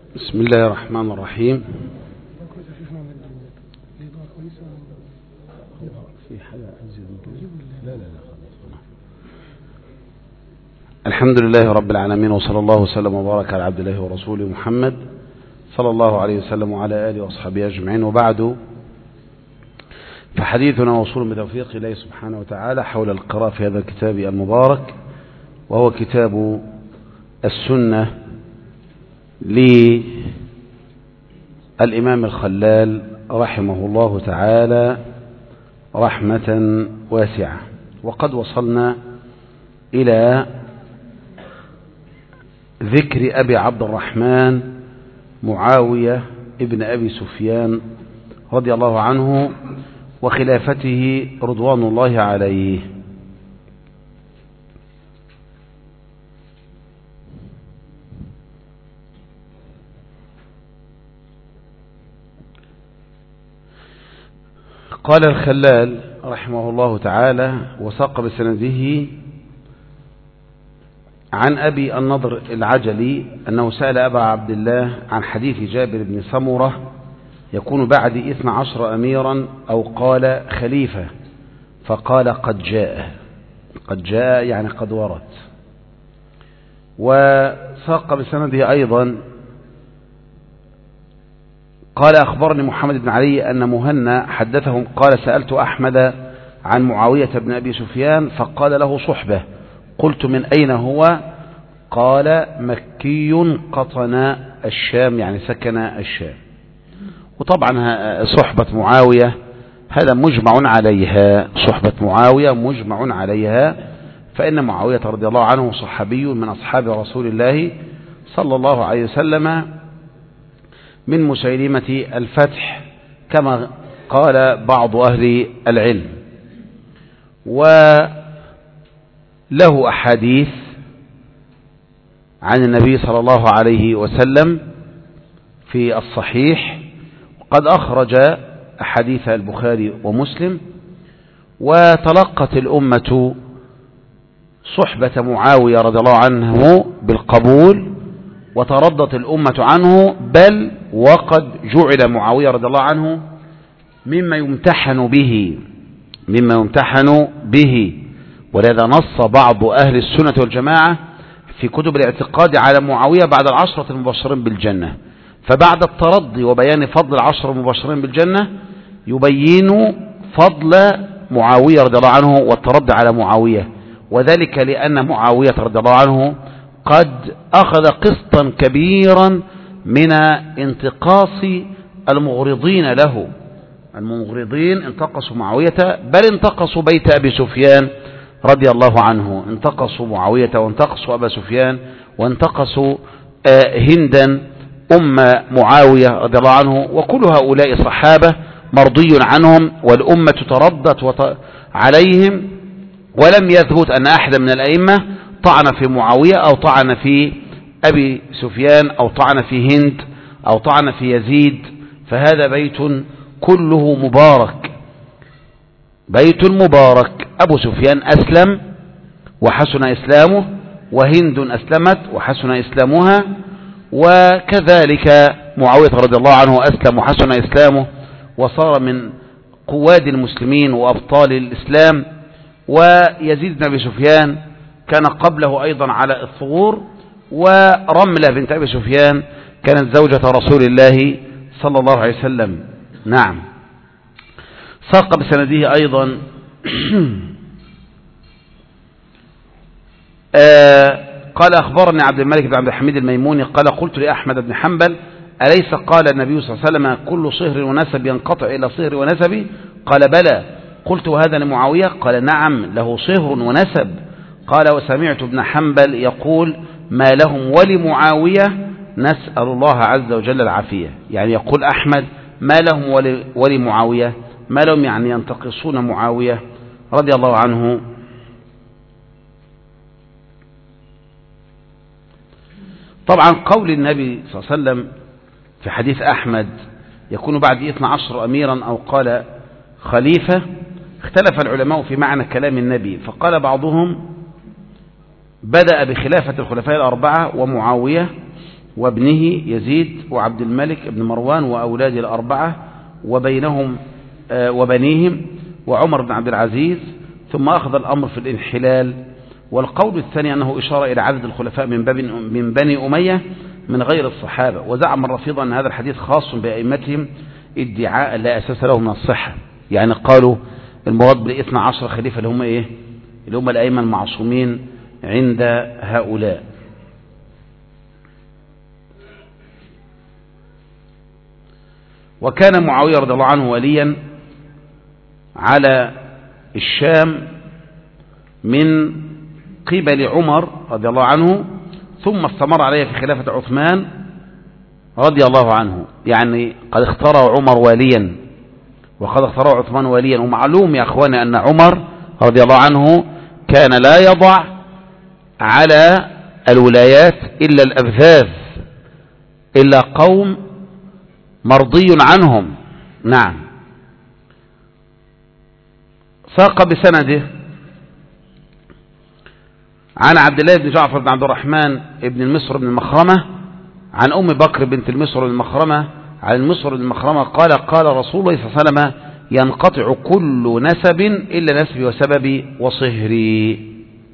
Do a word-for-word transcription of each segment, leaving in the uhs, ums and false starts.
بسم الله الرحمن الرحيم. الحمد لله رب العالمين، وصلى الله وسلم وبارك على عبد الله ورسوله محمد صلى الله عليه وسلم وعلى آله وأصحابه أجمعين، وبعد، فحديثنا وصول بتوفيق الله سبحانه وتعالى حول القراءة في هذا الكتاب المبارك، وهو كتاب السنة للإمام الخلال رحمه الله تعالى رحمة واسعة. وقد وصلنا إلى ذكر أبي عبد الرحمن معاوية ابن أبي سفيان رضي الله عنه وخلافته رضوان الله عليه. قال الخلال رحمه الله تعالى: وساق بسنده عن أبي النضر العجلي أنه سأل أبا عبد الله عن حديث جابر بن سمرة يكون بعد اثنى عشر أميرا أو قال خليفة، فقال قد جاء. قد جاء يعني قد ورد. وساق بسنده أيضا قال: أخبرني محمد بن علي أن مهنا حدثهم قال: سألت أحمد عن معاوية بن أبي سفيان فقال له صحبة. قلت: من أين هو؟ قال: مكي قطن الشام، يعني سكن الشام. وطبعا صحبة معاوية هذا مجمع عليها، صحبة معاوية مجمع عليها، فإن معاوية رضي الله عنه صحابي من أصحاب رسول الله صلى الله عليه وسلم من مسيلمة الفتح كما قال بعض أهل العلم، وله أحاديث عن النبي صلى الله عليه وسلم في الصحيح، قد أخرج أحاديث البخاري ومسلم. وتلقت الأمة صحبة معاوية رضي الله عنه بالقبول، وتردت الأمة عنه، بل وقد جعل معاوية رضي الله عنه مما يمتحن به مما يمتحن به ولذا نص بعض أهل السنة والجماعة في كتب الاعتقاد على معاوية بعد العشرة المبشرين بالجنة. فبعد الترضي وبيان فضل العشرة المبشرين بالجنة يبين فضل معاوية رضي الله عنه والترضي على معاوية، وذلك لأن معاوية رضي الله عنه قد أخذ قسطا كبيرا من انتقاص المغرضين له. المغرضين انتقصوا معاوية، بل انتقصوا بيت أبي سفيان رضي الله عنه، انتقصوا معاوية وانتقصوا أبا سفيان وانتقصوا هندا أم معاوية رضي الله عنه، وكل هؤلاء صحابة مرضي عنهم، والأمة تردت عليهم، ولم يثبت أن أحد من الأئمة طعن في معاوية أو طعن في أبي سفيان أو طعن في هند أو طعن في يزيد. فهذا بيت كله مبارك، بيت مبارك. أبو سفيان أسلم وحسن إسلامه، وهند أسلمت وحسن إسلامها، وكذلك معاوية رضي الله عنه أسلم وحسن إسلامه وصار من قواد المسلمين وأبطال الإسلام. ويزيد بن أبي سفيان كان قبله أيضا على الثغور، ورملة بنت أبي سفيان كانت زوجة رسول الله صلى الله عليه وسلم. نعم. ساق بسنده أيضا آه قال: أخبرني عبد الملك بن عبد الحميد الميموني قال: قلت لأحمد بن حنبل: أليس قال النبي صلى الله عليه وسلم كل صهر ونسب ينقطع إلى صهر ونسب؟ قال: بلى. قلت: وهذا لمعاوية؟ قال: نعم، له صهر ونسب. قال: وسمعت ابن حنبل يقول: ما لهم ولمعاوية نسأل الله عز وجل العافية. يعني يقول أحمد: ما لهم ولمعاوية، ما لهم يعني ينتقصون معاوية رضي الله عنه. طبعا قول النبي صلى الله عليه وسلم في حديث أحمد يكون بعد اثنى عشر أميرا أو قال خليفة، اختلف العلماء في معنى كلام النبي، فقال بعضهم بدأ بخلافة الخلفاء الأربعة ومعاوية، وابنه يزيد وعبد الملك بن مروان وأولاد الأربعة وبينهم وبنيهم وعمر بن عبد العزيز، ثم أخذ الأمر في الانحلال. والقول الثاني أنه إشارة إلى عدد الخلفاء من, باب من بني أمية من غير الصحابة. وزعم الرافضة أن هذا الحديث خاص بأئمتهم ادعاء لا أساس له من الصحة، يعني قالوا المراد بالاثنى عشر خليفة اللي هم إيه؟ اللي هم الأئمة المعصومين عند هؤلاء. وكان معاوية رضي الله عنه وليا على الشام من قبل عمر رضي الله عنه، ثم استمر عليه في خلافة عثمان رضي الله عنه. يعني قد اختاره عمر واليا وقد اختاره عثمان واليا. ومعلوم يا أخواني أن عمر رضي الله عنه كان لا يضع على الولايات إلا الأبذاذ، إلا قوم مرضي عنهم. نعم. ساق بسنده عن عبد الله بن جعفر بن عبد الرحمن بن المسور بن المخرمة عن أم بكر بنت المسور بن المخرمة عن المسور بن المخرمة قال قال رسول الله صلى الله عليه وسلم ينقطع كل نسب إلا نسبي وسببي وصهري.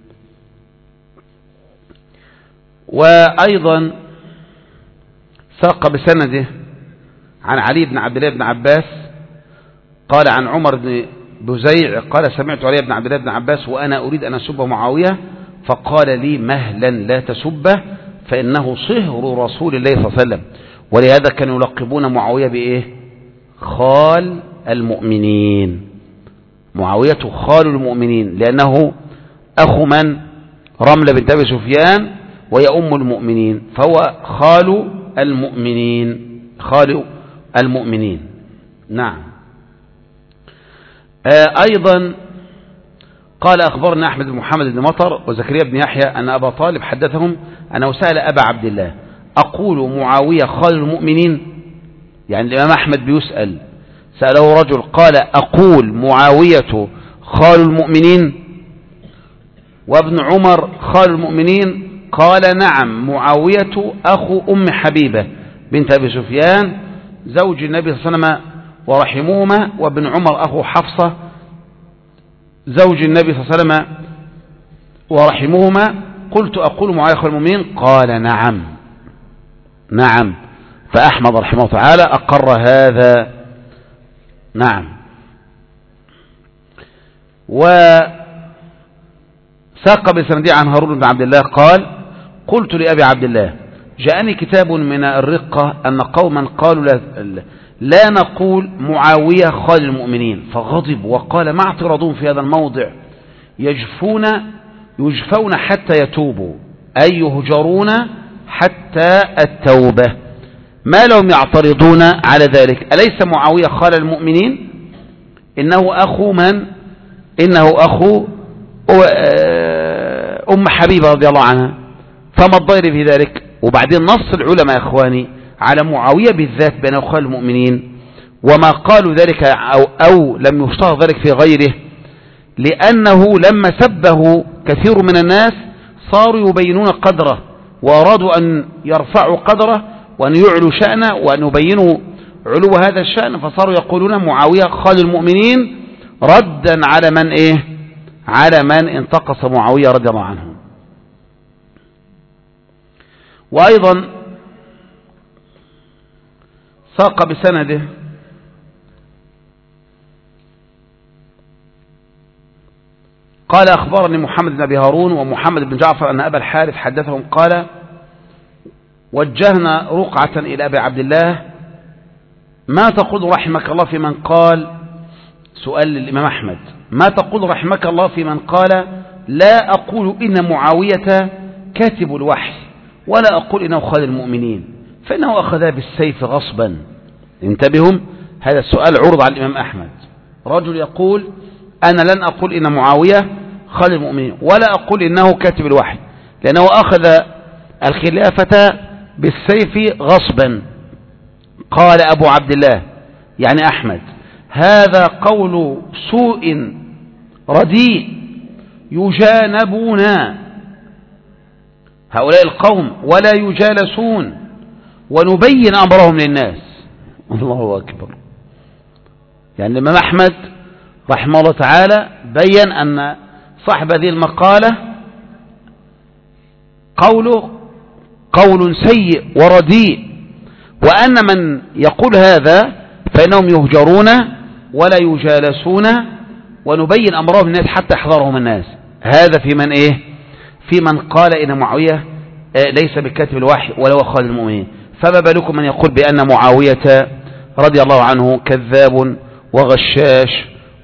وأيضا ساق بسنده عن علي بن عبد الله بن عباس قال عن عمر بن بزيع قال سمعت علي بن عبد الله بن عباس وأنا أريد أن أسب معاوية فقال لي مهلا لا تسبه فإنه صهر رسول الله صلى الله عليه وسلم. ولهذا كانوا يلقبون معاوية بإيه؟ خال المؤمنين. معاوية خال المؤمنين لأنه أخو من؟ رملة بنت أبي سفيان وهي أم المؤمنين، فهو خال المؤمنين، خال المؤمنين. نعم. أيضا قال أخبرنا أحمد بن محمد بن مطر وزكريا بن يحيى أن أبا طالب حدثهم أنه سأل أبا عبد الله أقول معاوية خال المؤمنين؟ يعني الإمام أحمد بيسأل، سأله رجل قال أقول معاوية خال المؤمنين وابن عمر خال المؤمنين؟ قال نعم، معاوية أخو أم حبيبة بنت أبي سفيان زوج النبي صلى الله عليه وسلم ورحمهما، وابن عمر أخو حفصة زوج النبي صلى الله عليه وسلم ورحمهما. قلت أقول معاوية خال المؤمنين؟ قال نعم نعم. فأحمد رحمه الله تعالى أقر هذا. نعم. وساق بسندي عن هارون بن عبد الله قال قلت لأبي عبد الله جاءني كتاب من الرقة أن قوما قالوا لا, لا نقول معاوية خال المؤمنين، فغضب وقال ما اعتراضون في هذا الموضع؟ يجفون يجفون حتى يتوبوا أي يهجرون حتى التوبة. ما لهم يعترضون على ذلك؟ أليس معاوية خال المؤمنين؟ إنه أخو من؟ إنه أخو أم حبيبة رضي الله عنها، فما الضير في ذلك؟ وبعدين نص العلماء يا إخواني على معاوية بالذات بأنه خال المؤمنين، وما قالوا ذلك أو, أو لم يشتهر ذلك في غيره، لأنه لما سبه كثير من الناس صاروا يبينون قدره وأرادوا أن يرفعوا قدره وأن يعلوا شأنه وأن يبينوا علو هذا الشأن، فصاروا يقولون معاوية خال المؤمنين ردا على من إيه؟ على من انتقص معاوية رضي الله عنه. وأيضا ساق بسنده قال أخبرني محمد بن أبي هارون ومحمد بن جعفر أن أبا الحارث حدثهم قال وجهنا رقعة إلى أبي عبد الله ما تقول رحمك الله في من قال، سؤال للإمام أحمد، ما تقول رحمك الله في من قال لا أقول إن معاوية كاتب الوحي ولا أقول إنه خال المؤمنين فإنه أخذها بالسيف غصبا. انتبهوا، هذا السؤال عرض على الإمام أحمد. رجل يقول أنا لن أقول إن معاوية خال المؤمنين ولا أقول إنه كاتب الوحي لأنه أخذ الخلافة بالسيف غصبا. قال أبو عبد الله يعني أحمد هذا قول سوء رديء يجانبون هؤلاء القوم ولا يجالسون ونبين أمرهم للناس. الله أكبر. يعني الإمام أحمد رحمه الله تعالى بين أن صاحب هذه المقالة قوله قول سيء ورديء، وأن من يقول هذا فإنهم يهجرون ولا يجالسون، ونبين أمرهم للناس حتى يحضرهم الناس. هذا في من إيه؟ في من قال إن معاوية ليس بكاتب الوحي ولا هو خالد المؤمنين. فما بالكم من يقول بأن معاوية رضي الله عنه كذاب وغشاش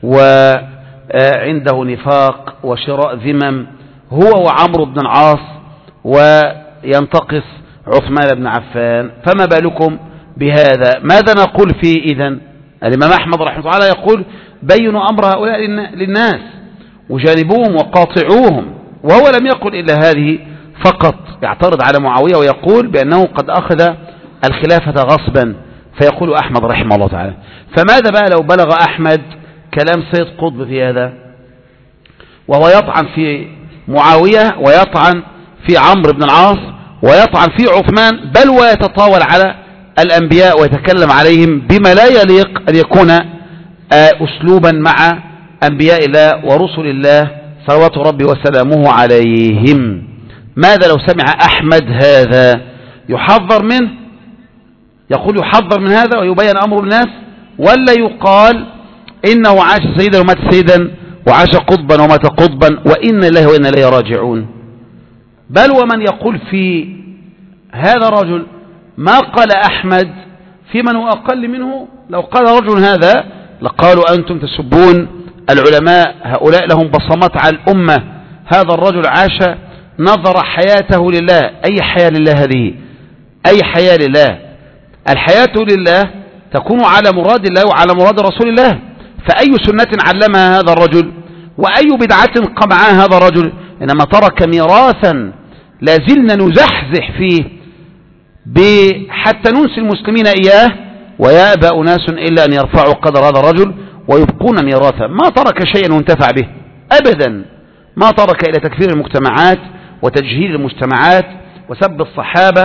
وعنده نفاق وشراء ذمم، هو وعمرو بن العاص، وينتقص عثمان بن عفان. فما بالكم بهذا؟ ماذا نقول فيه إذن؟ الإمام أحمد رحمه الله تعالى يقول بينوا أمر هؤلاء للناس وجانبوهم وقاطعوهم، وهو لم يقل إلا هذه فقط. يعترض على معاوية ويقول بأنه قد أخذ الخلافة غصبا، فيقول أحمد رحمه الله تعالى. فماذا بقى لو بلغ أحمد كلام سيد قطب في هذا، وهو يطعن في معاوية ويطعن في عمرو بن العاص ويطعن في عثمان، بل ويتطاول على الأنبياء ويتكلم عليهم بما لا يليق أن يكون أسلوبا مع أنبياء الله ورسل الله صلوات ربي وسلامه عليهم. ماذا لو سمع أحمد هذا؟ يحذر منه، يقول يحذر من هذا ويبين أمر الناس، ولا يقال إنه عاش سيدا ومات سيدا وعاش قطبا ومات قطبا وإن الله وإن إليه راجعون؟ بل ومن يقول في هذا الرجل ما قال أحمد في من هو أقل منه، لو قال رجل هذا لقالوا أنتم تسبون العلماء، هؤلاء لهم بصمات على الأمة. هذا الرجل عاش نظر حياته لله. أي حياة لله هذه؟ أي حياة لله؟ الحياة لله تكون على مراد الله وعلى مراد رسول الله. فأي سنة علمها هذا الرجل وأي بدعة قمعها هذا الرجل؟ إنما ترك ميراثا لازلنا نزحزح فيه حتى ننسي المسلمين إياه، ويأبى أناس إلا أن يرفعوا قدر هذا الرجل ويبقون ميراثا. ما ترك شيئا وانتفع به أبدا، ما ترك إلى تكفير المجتمعات وتجهيل المجتمعات وسب الصحابة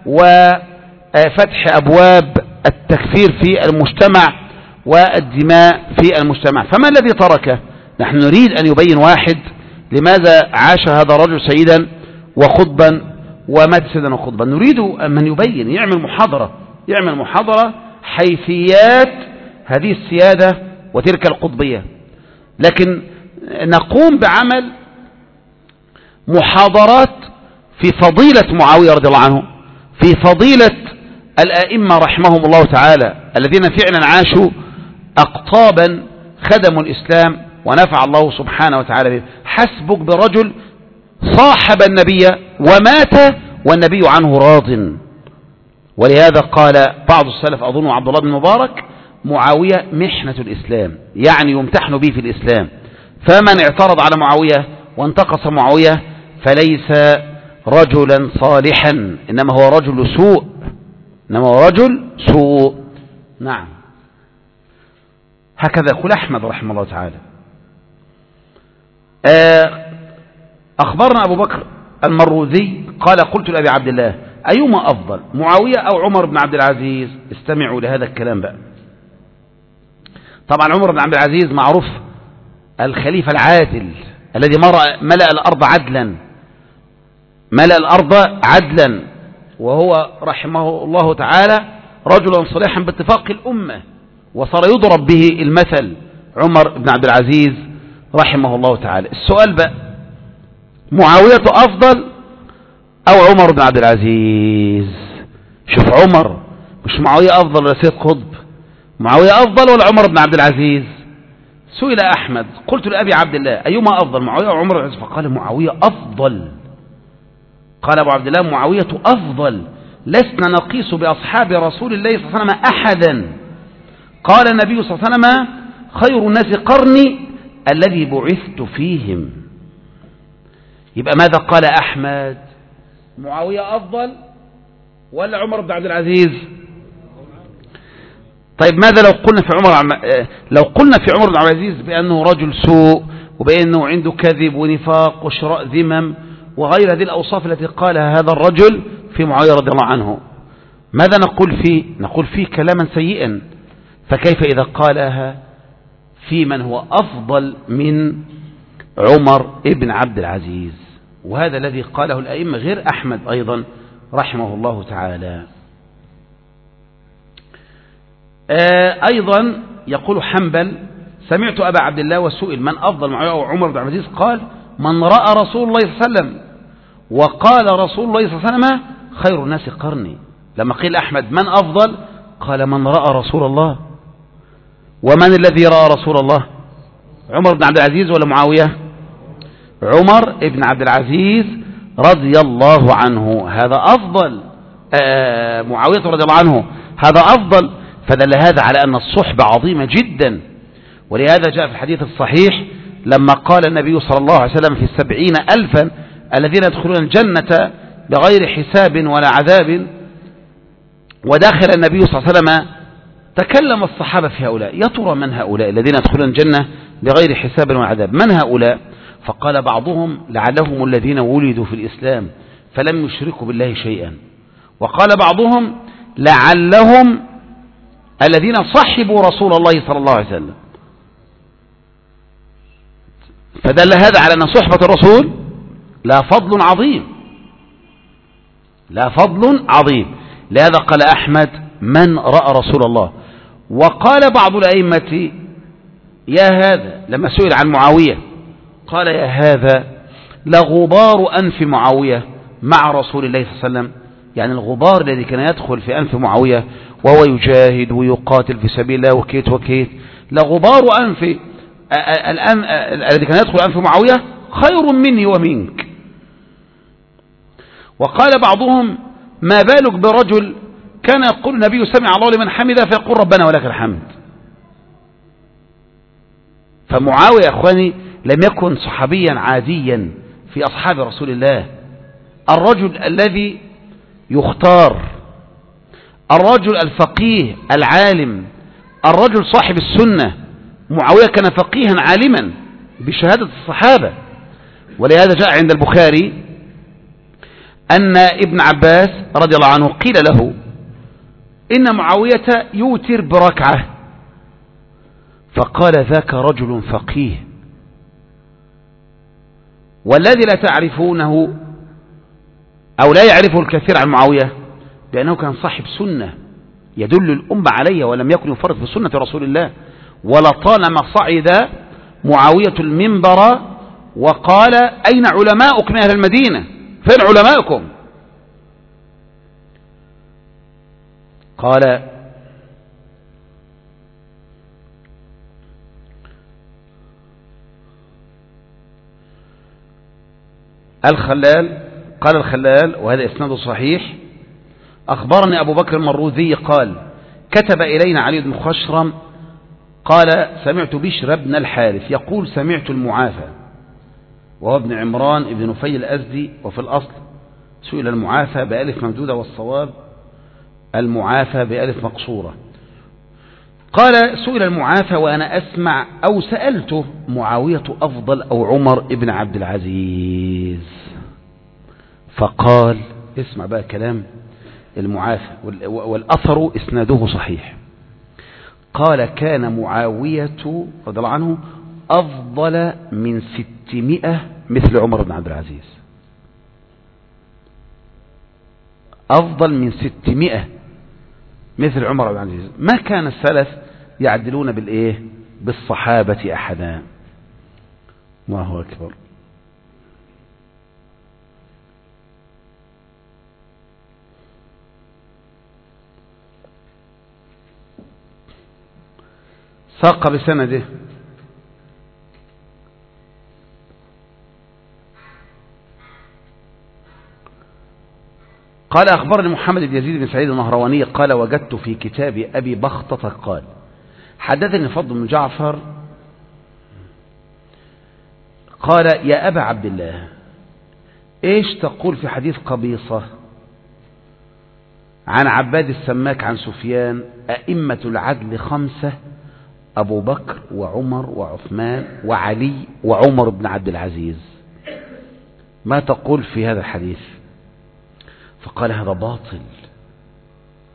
وفتح أبواب التكفير في المجتمع والدماء في المجتمع. فما الذي تركه؟ نحن نريد أن يبين واحد لماذا عاش هذا الرجل سيدا وخطبا ومات سيدا وخطبا. نريد من يبين، يعمل محاضرة، يعمل محاضرة حيثيات هذه السيادة وتلك القطبية. لكن نقوم بعمل محاضرات في فضيلة معاوية رضي الله عنه، في فضيلة الآئمة رحمهم الله تعالى الذين فعلا عاشوا أقطابا خدموا الإسلام ونفع الله سبحانه وتعالى به. حسبك برجل صاحب النبي ومات والنبي عنه راض. ولهذا قال بعض السلف أظن عبد الله بن مبارك معاوية محنة الإسلام، يعني يمتحن به في الإسلام. فمن اعترض على معاوية وانتقص معاوية فليس رجلا صالحا، إنما هو رجل سوء، إنما هو رجل سوء. نعم، هكذا يقول أحمد رحمه الله تعالى. أخبرنا أبو بكر المروذي قال قلت لأبي عبد الله أيما أفضل معاوية أو عمر بن عبد العزيز؟ استمعوا لهذا الكلام بقى. طبعا عمر بن عبد العزيز معروف الخليفة العادل الذي ملأ الأرض عدلا، ملأ الأرض عدلا، وهو رحمه الله تعالى رجلا صالحا باتفاق الأمة، وصار يضرب به المثل عمر بن عبد العزيز رحمه الله تعالى. السؤال بقى، معاوية أفضل أو عمر بن عبد العزيز؟ شوف عمر، مش معاوية أفضل ولا سيد قطب، معاوية أفضل ولا عمر بن عبد العزيز؟ سئل أحمد قلت لأبي عبد الله أيما أفضل معاوية أو عمر بن عبد العزيز؟ فقال معاوية أفضل. قال أبو عبد الله معاوية أفضل، لسنا نقيس بأصحاب رسول الله صلى الله عليه وسلم أحدا. قال النبي صلى الله عليه وسلم خير الناس قرني الذي بعثت فيهم. يبقى ماذا قال أحمد؟ معاوية أفضل ولا عمر بن عبد العزيز؟ طيب ماذا لو قلنا في عمر لو قلنا في عمر بن عبد العزيز بأنه رجل سوء وبأنه عنده كذب ونفاق وشراء ذمم وغير هذه الأوصاف التي قالها هذا الرجل في معاوية رضي الله عنه؟ ماذا نقول فيه؟ نقول فيه كلاما سيئا، فكيف إذا قالها في من هو أفضل من عمر ابن عبد العزيز؟ وهذا الذي قاله الأئمة غير أحمد أيضا رحمه الله تعالى. أيضا يقول حنبل: سمعت أبا عبد الله وسئل من أفضل معاوية عمر بن عبد العزيز، قال: من رأى رسول الله صلى الله عليه وسلم. وقال رسول الله صلى الله عليه وسلم: خير الناس قرني. لما قيل أحمد من أفضل، قال: من رأى رسول الله. ومن الذي رأى رسول الله؟ عمر بن عبد العزيز ولا معاوية؟ عمر بن عبد العزيز رضي الله عنه، هذا أفضل. آه معاوية رضي الله عنه هذا أفضل. فدل هذا على أن الصحبة عظيمة جدا. ولهذا جاء في الحديث الصحيح لما قال النبي صلى الله عليه وسلم في السبعين ألفا الذين يدخلون الجنة بغير حساب ولا عذاب، وداخل النبي صلى الله عليه وسلم تكلم الصحابة في هؤلاء: يا ترى من هؤلاء الذين يدخلون الجنة بغير حساب ولا عذاب؟ من هؤلاء؟ فقال بعضهم: لعلهم الذين ولدوا في الإسلام فلم يشركوا بالله شيئا. وقال بعضهم: لعلهم الذين صحبوا رسول الله صلى الله عليه وسلم. فدل هذا على أن صحبة الرسول لا فضل عظيم، لا فضل عظيم. لهذا قال أحمد: من رأى رسول الله. وقال بعض الأئمة: يا هذا، لما سئل عن معاوية قال: يا هذا لغبار أنف معاوية مع رسول الله صلى الله عليه وسلم. يعني الغبار الذي كان يدخل في أنف معاوية وهو يجاهد ويقاتل في سبيل الله وكيت وكيت، لغبار أنف الآن الذي كان يدخل أنف معاوية خير مني ومنك. وقال بعضهم: ما بالك برجل كان يقول النبي سمع الله لمن حمده فيقول ربنا ولك الحمد. فمعاوية يا أخواني لم يكن صحابيا عاديا في أصحاب رسول الله، الرجل الذي يختار، الرجل الفقيه العالم، الرجل صاحب السنة. معاوية كان فقيها عالما بشهادة الصحابة. ولهذا جاء عند البخاري أن ابن عباس رضي الله عنه قيل له: إن معاوية يوتر بركعة. فقال: ذاك رجل فقيه. والذي لا تعرفونه أو لا يعرفه الكثير عن معاوية بأنه كان صاحب سنة يدل الأمة عليه، ولم يكن يفرط في سنة رسول الله. ولطالما صعد معاوية المنبر وقال: أين علماؤكم أهل المدينة؟ فين علماؤكم؟ قال: الخلال قال الخلال، وهذا إسناده صحيح: أخبرني أبو بكر المروذي قال: كتب إلينا علي بن خشرم قال: سمعت بشر بن الحارث يقول: سمعت المعافى، وهو ابن عمران ابن نفيل الأزدي. وفي الأصل سئل المعافى بألف ممدودة، والصواب المعافى بألف مقصورة. قال: سئل المعافى وأنا أسمع أو سألته: معاوية أفضل أو عمر ابن عبد العزيز؟ فقال: اسمع بقى كلام المعافى، والأثر إسناده صحيح. قال: كان معاوية رضي الله عنه أفضل من ستمائة مثل عمر بن عبد العزيز، أفضل من ستمائة مثل عمر بن عبد العزيز. ما كان السلف يعدلون بالإيه؟ بالصحابة أحدا. الله أكبر. ساق بسنده قال: أخبرني محمد بن يزيد بن سعيد النهرواني قال: وجدت في كتاب أبي بختة قال: حدثني فضل بن جعفر قال: يا أبا عبد الله، إيش تقول في حديث قبيصة عن عباد السماك عن سفيان: أئمة العدل خمسة، أبو بكر وعمر وعثمان وعلي وعمر بن عبد العزيز، ما تقول في هذا الحديث؟ فقال: هذا باطل،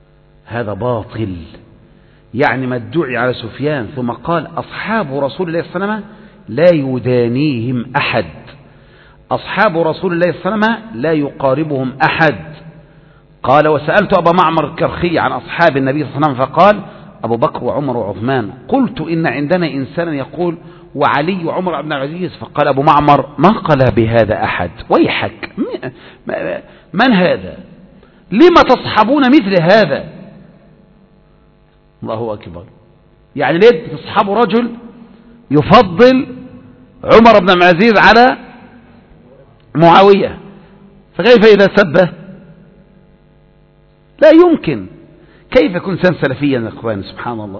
هذا باطل. يعني ما ادعي على سفيان ثم قال أصحاب رسول الله صلى الله عليه وسلم لا يدانيهم أحد، أصحاب رسول الله صلى الله عليه وسلم لا يقاربهم أحد. قال وسألت أبا معمر الكرخي عن أصحاب النبي صلى الله عليه وسلم فقال أبو بكر وعمر وعثمان. قلت إن عندنا إنسانا يقول وعلي وعمر بن العزيز. فقال أبو معمر ما قال بهذا أحد، ويحك من هذا؟ لما تصحبون مثل هذا؟ الله أكبر. يعني ليه تصحبوا رجل يفضل عمر بن العزيز على معاوية؟ فكيف إذا سبه؟ لا يمكن. كيف يكون إنسان سلفيا يا إخواني؟ سبحان الله.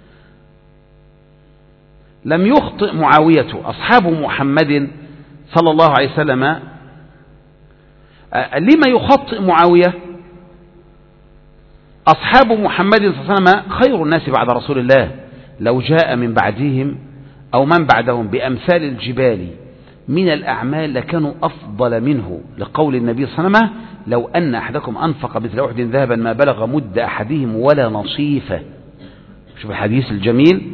لم يخطئ معاوية، أصحاب محمد صلى الله عليه وسلم. لما يخطئ معاوية؟ أصحاب محمد صلى الله عليه وسلم خير الناس بعد رسول الله، لو جاء من بعدهم أو من بعدهم بأمثال الجبال من الأعمال لكانوا أفضل منه، لقول النبي صلى الله عليه وسلم لو أن أحدكم أنفق مثل أحد ذهبا ما بلغ مد أحدهم ولا نصيفه. شوف الحديث الجميل.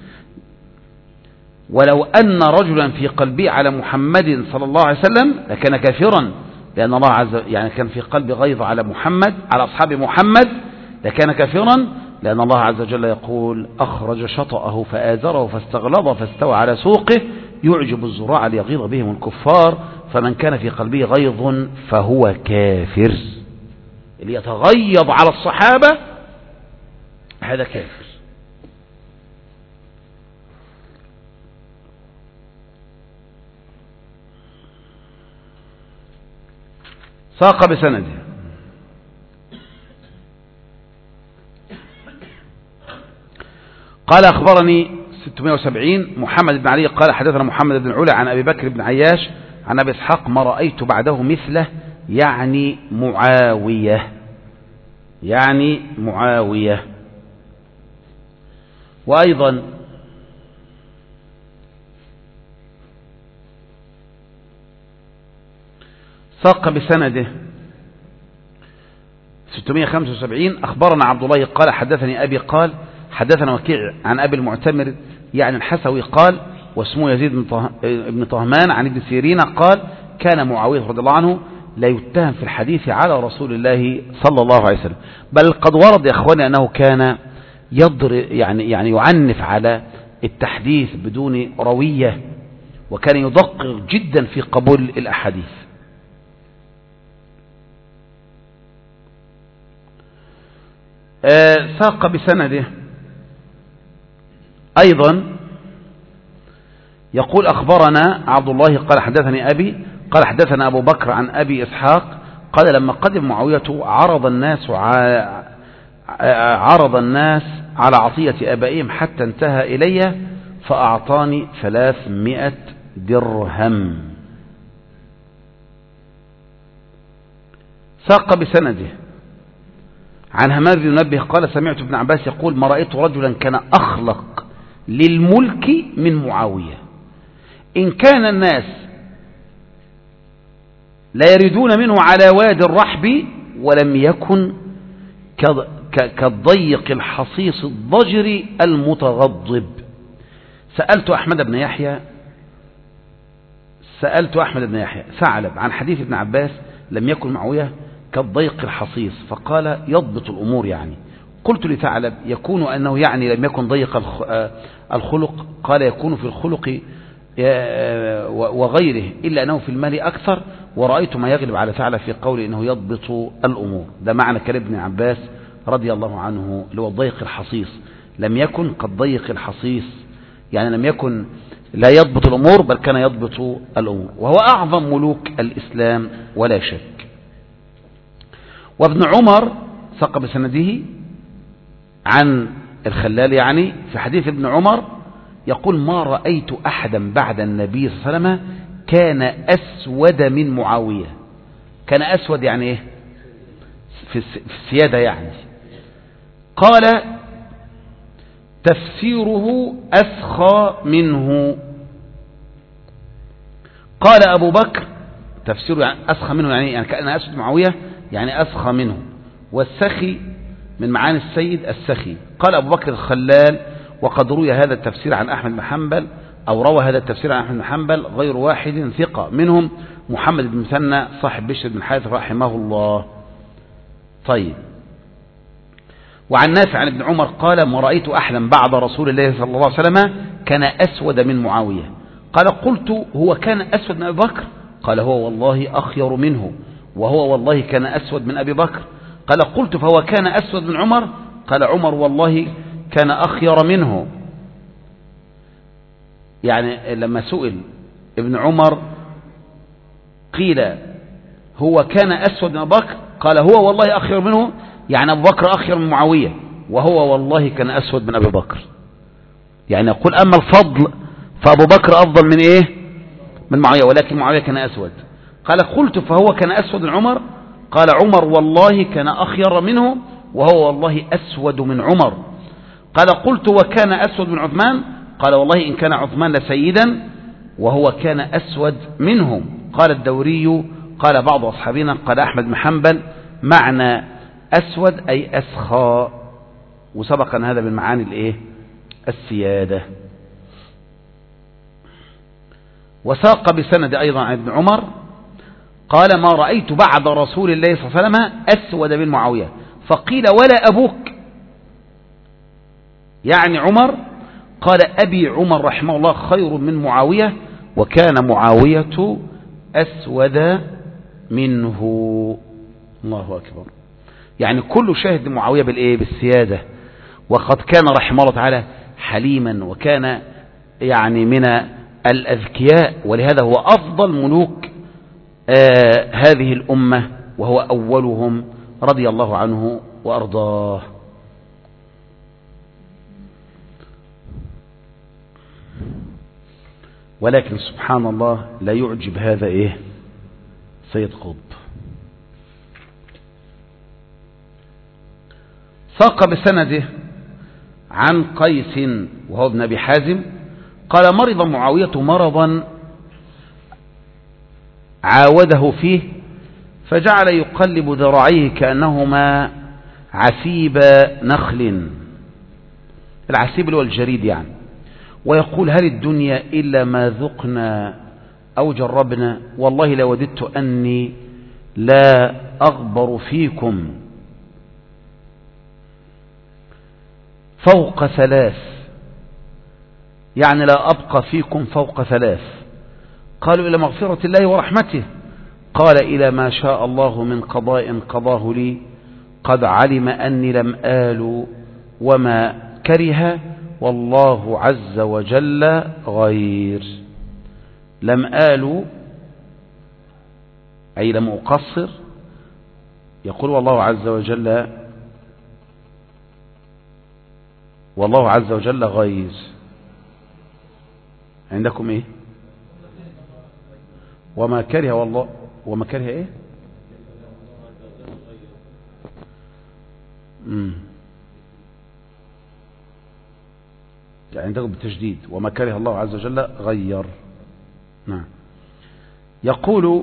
ولو أن رجلا في قلبه على محمد صلى الله عليه وسلم لكان كافرا، لأن الله عز وجل يعني كان في قلب غيظ على محمد على أصحاب محمد لكان كافرا، لأن الله عز وجل يقول أخرج شطأه فآزره فاستغلظ فاستوى على سوقه يعجب الزراع ليغيظ بهم الكفار، فمن كان في قلبه غيظ فهو كافر. اللي يتغيظ على الصحابة هذا كافر. ساق بسنده. قال أخبرني ستمائة وسبعين محمد بن علي قال حدثنا محمد بن علا عن أبي بكر بن عياش عن أبي إسحاق ما رأيت بعده مثله، يعني معاوية، يعني معاوية. وأيضا ساق بسنده ستمائة وخمسة وسبعين أخبرنا عبد الله قال حدثني أبي قال حدثنا وكيع عن أبي المعتمر يعني الحسوي قال واسمه يزيد بن طهمان عن ابن سيرين قال كان معاوية رضي الله عنه لا يتهم في الحديث على رسول الله صلى الله عليه وسلم، بل قد ورد يا أخواني أنه كان يضر يعني يعني يعنف على التحديث بدون روية، وكان يدقق جدا في قبول الأحاديث. آه ساق بسنده أيضا يقول أخبرنا عبد الله قال حدثني أبي قال حدثنا أبو بكر عن أبي إسحاق قال لما قدم معاوية عرض الناس عرض الناس على عطية آبائهم حتى انتهى إلي فأعطاني ثلاثمائة درهم. ساق بسنده عن همام بن منبه قال سمعت ابن عباس يقول ما رأيت رجلا كان أخلق للملك من معاوية، إن كان الناس لا يريدون منه على وادي الرحب ولم يكن كالضيق الحصيص الضجر المتغضب. سألت أحمد بن يحيى سألت أحمد بن يحيى ثعلب عن حديث ابن عباس لم يكن معاوية كالضيق الحصيص فقال يضبط الأمور، يعني قلت لثعلب يكون أنه يعني لم يكن ضيق الخلق؟ قال يكون في الخلق وغيره إلا أنه في المال أكثر، ورأيت ما يغلب على ثعلب في قوله إنه يضبط الأمور. ده معنى كلام ابن عباس رضي الله عنه اللي هو الضيق الحصيص، لم يكن كالضيق الحصيص يعني لم يكن لا يضبط الأمور بل كان يضبط الأمور، وهو أعظم ملوك الإسلام ولا شك. وابن عمر ساق بسنده عن الخلال يعني في حديث ابن عمر يقول ما رأيت أحدا بعد النبي صلى الله عليه وسلم كان أسود من معاوية. كان أسود يعني إيه؟ في السيادة يعني. قال تفسيره أسخى منه. قال أبو بكر تفسيره يعني أسخى منه يعني, يعني كأن أسود معاوية يعني أسخى منه، والسخي من معاني السيد السخي. قال أبو بكر الخلال: وقد روي هذا التفسير عن أحمد بن حنبل، أو روى هذا التفسير عن أحمد بن حنبل غير واحد ثقة، منهم محمد بن مثنى صاحب بشر بن حارث رحمه الله. طيب. وعن نافع عن ابن عمر قال: ما رأيت أحدا بعد رسول الله صلى الله عليه وسلم كان أسود من معاوية. قال: قلت: هو كان أسود من أبي بكر؟ قال: هو والله أخير منه. وهو والله كان أسود من أبي بكر. قال: قلت: فهو كان أسود من عمر؟ قال: عمر والله كان أخير منه. يعني لما سئل ابن عمر قيل: هو كان أسود من أبي بكر؟ قال: هو والله أخير منه، يعني أبو بكر أخير من معاوية، وهو والله كان أسود من أبي بكر. يعني يقول أما الفضل فأبو بكر أفضل من إيه؟ من معاوية، ولكن معاوية كان أسود. قال: قلت: فهو كان أسود من عمر؟ قال: عمر والله كان أخير منه، وهو والله أسود من عمر. قال: قلت: وكان أسود من عثمان؟ قال: والله إن كان عثمان لسيدا، وهو كان أسود منهم. قال الدوري: قال بعض أصحابنا قال أحمد بن حنبل: معنى أسود أي أسخى، وسبق أن هذا بالمعاني الإيه؟ السيادة. وساق بسند أيضا عن ابن عمر قال: ما رأيت بعد رسول الله صلى الله عليه وسلم أسود من معاوية. فقيل: ولا أبوك؟ يعني عمر. قال: أبي عمر رحمه الله خير من معاوية، وكان معاوية أسود منه. الله أكبر. يعني كل شاهد معاوية بالإيه؟ بالسيادة. وقد كان رحمه الله تعالى حليما، وكان يعني من الأذكياء، ولهذا هو أفضل ملوك آه هذه الأمة، وهو أولهم رضي الله عنه وأرضاه. ولكن سبحان الله لا يعجب هذا إيه؟ سيد قطب. ساق بسنده عن قيس وهو ابن أبي حازم قال: مرض معاوية مرضا عاوده فيه، فجعل يقلب ذراعيه كأنهما عسيب نخل، العسيب اللي هو الجريد يعني، ويقول: هل الدنيا إلا ما ذقنا أو جربنا؟ والله لوددت أني لا أغبر فيكم فوق ثلاث، يعني لا أبقى فيكم فوق ثلاث. قالوا: إلى مغفرة الله ورحمته. قال: إلى ما شاء الله من قضاء قضاه لي، قد علم أني لم آل وما كره، والله عز وجل غير. لم آل أي لم أقصر، يقول والله عز وجل والله عز وجل غير. عندكم ايه؟ وما كره والله وما كره ايه؟ امم يعني عندكم بالتجديد: وما كره الله عز وجل غير. نعم. يقول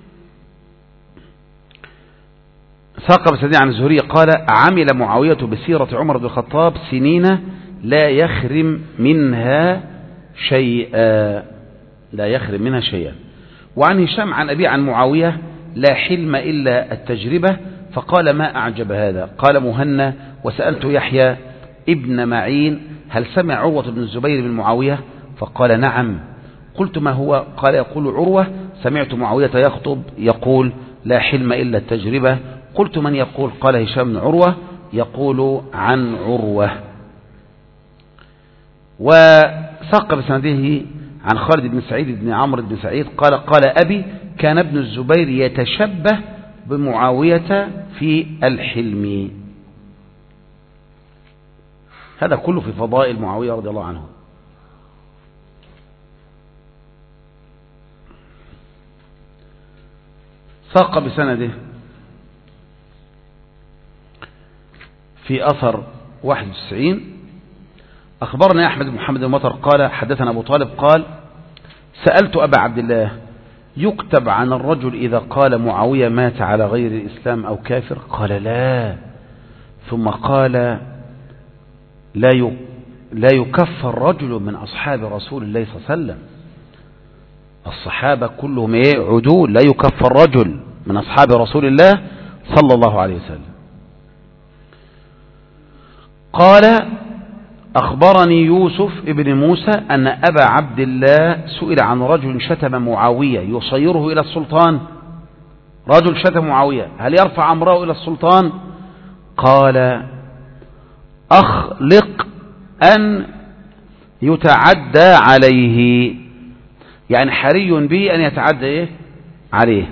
ساق بسند عن الزهري قال: عمل معاوية بسيرة عمر بن الخطاب سنين لا يخرم منها شيئا، لا يخرم منها شيئا. وعن هشام عن أبي عن معاوية: لا حلم إلا التجربة. فقال: ما أعجب هذا؟ قال مهنا: وسألت يحيى ابن معين: هل سمع عروة بن الزبير بن معاوية؟ فقال: نعم. قلت: ما هو؟ قال: يقول عروة: سمعت معاوية يخطب يقول: لا حلم إلا التجربة. قلت: من يقول؟ قال: هشام بن عروة يقول عن عروة. وساق بسنده عن خالد بن سعيد بن عمرو بن سعيد قال: قال أبي: كان ابن الزبير يتشبه بمعاوية في الحلم. هذا كله في فضائل معاوية رضي الله عنه. ساق بسنده في أثر واحد وتسعين: أخبرنا أحمد بن محمد المطر قال: حدثنا أبو طالب قال: سألت أبا عبد الله: يكتب عن الرجل إذا قال معاوية مات على غير الإسلام أو كافر؟ قال: لا، ثم قال لا لا يكفر رجل من أصحاب رسول الله صلى الله عليه وسلم. الصحابة كلهم ايه؟ عدول. لا يكفر رجل من أصحاب رسول الله صلى الله عليه وسلم. قال أخبرني يوسف ابن موسى أن أبا عبد الله سئل عن رجل شتم معاوية يصيره إلى السلطان. رجل شتم معاوية هل يرفع أمره إلى السلطان؟ قال أخلق أن يتعدى عليه، يعني حري به أن يتعدى إيه؟ عليه.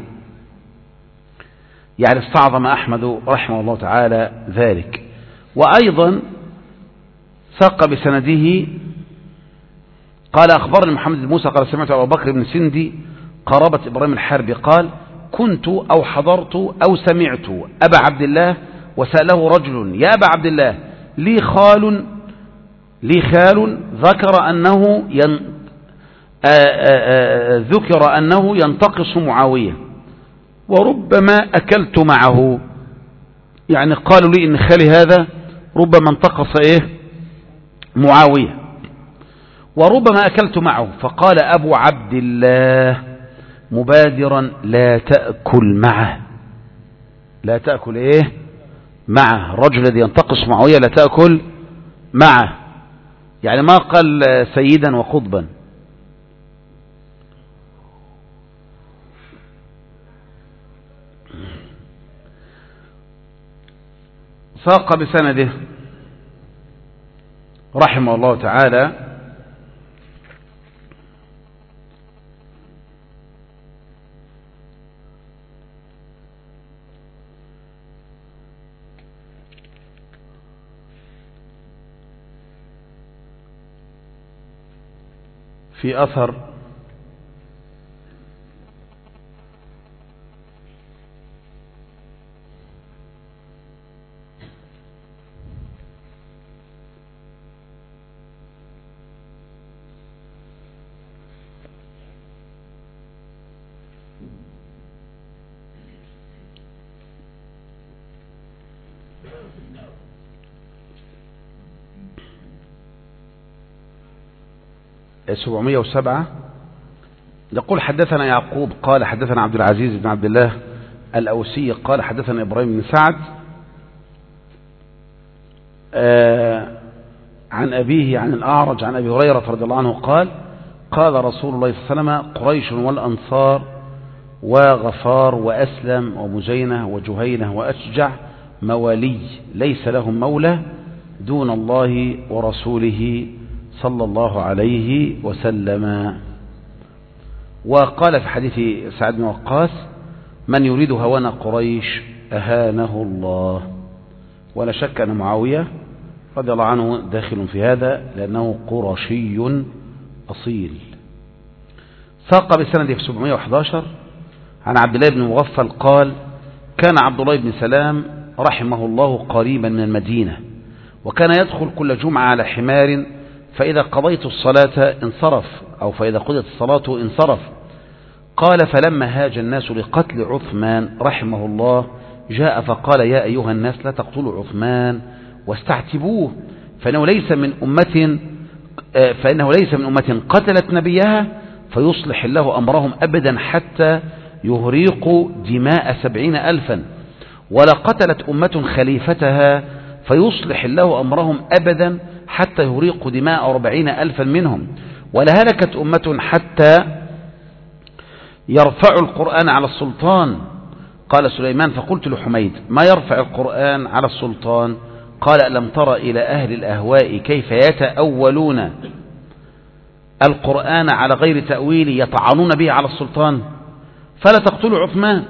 يعني استعظم أحمد رحمه الله تعالى ذلك. وأيضا ساق بسنده قال أخبرني محمد بن موسى قال سمعت أبو بكر بن سندي قرابة إبراهيم الحربي قال كنت أو حضرت أو سمعت أبا عبد الله وسأله رجل يا أبا عبد الله لي خال لي خال ذكر أنه ين آآ آآ ذكر أنه ينتقص معاوية وربما أكلت معه، يعني قالوا لي إن خالي هذا ربما انتقص إيه؟ معاوية وربما أكلت معه. فقال أبو عبد الله مبادرا لا تأكل معه، لا تأكل إيه؟ معه. الرجل الذي ينتقص معاوية لا تأكل معه، يعني ما قال سيدا وقطبا. ساق بسنده رحمه الله تعالى في أثر سبعمائة وسبعة يقول حدثنا يعقوب قال حدثنا عبد العزيز بن عبد الله الأوسي قال حدثنا إبراهيم بن سعد آه عن أبيه عن الأعرج عن أبي هريرة رضي الله عنه قال قال رسول الله صلى الله عليه وسلم قريش والأنصار وغفار وأسلم ومزينة وجهينة وأشجع موالي ليس لهم مولى دون الله ورسوله صلى الله عليه وسلم. وقال في حديث سعد بن وقاص من يريد هوان قريش أهانه الله. ولا شك أن معاوية رضي الله عنه داخل في هذا لأنه قرشي أصيل. ساق بسنده في سبعمائة وأحد عشر عن عبد الله بن مغفل قال كان عبد الله بن سلام رحمه الله قريبا من المدينة وكان يدخل كل جمعة على حمار فإذا قضيت الصلاة انصرف أو فإذا قضيت الصلاة انصرف. قال فلما هاج الناس لقتل عثمان رحمه الله جاء فقال يا أيها الناس لا تقتلوا عثمان واستعتبوه فإنه ليس من أمة فإنه ليس من أمة قتلت نبيها فيصلح الله أمرهم أبدا حتى يهريقوا دماء سبعين ألفا ولا قتلت أمة خليفتها فيصلح الله أمرهم أبدا حتى يهريقوا دماء أربعين ألفا منهم ولا هلكت أمة حتى يرفعوا القرآن على السلطان. قال سليمان فقلت لحميد ما يرفع القرآن على السلطان؟ قال ألم تر إلى أهل الأهواء كيف يتأولون القرآن على غير تأويل يطعنون به على السلطان فلا تقتلوا عثمان.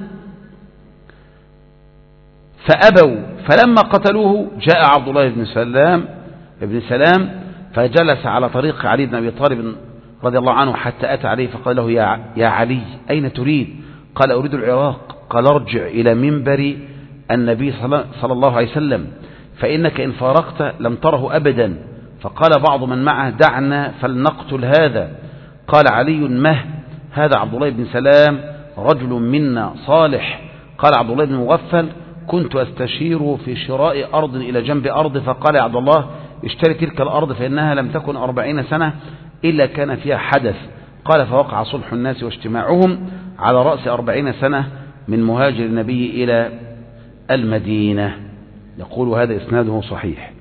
فأبوا فلما قتلوه جاء عبد الله بن سلام ابن سلام فجلس على طريق علي بن أبي طالب رضي الله عنه حتى أتى عليه فقال له يا, يا علي أين تريد؟ قال أريد العراق. قال ارجع إلى منبر النبي صلى الله عليه وسلم فإنك إن فارقت لم تره أبدا. فقال بعض من معه دعنا فلنقتل هذا. قال علي مه هذا عبد الله بن سلام رجل منا صالح. قال عبد الله بن مغفل كنت أستشير في شراء أرض إلى جنب أرض، فقال يا عبد الله اشتري تلك الأرض فإنها لم تكن أربعين سنة إلا كان فيها حدث. قال فوقع صلح الناس واجتماعهم على رأس أربعين سنة من مهاجر النبي إلى المدينة. يقول هذا إسناده صحيح.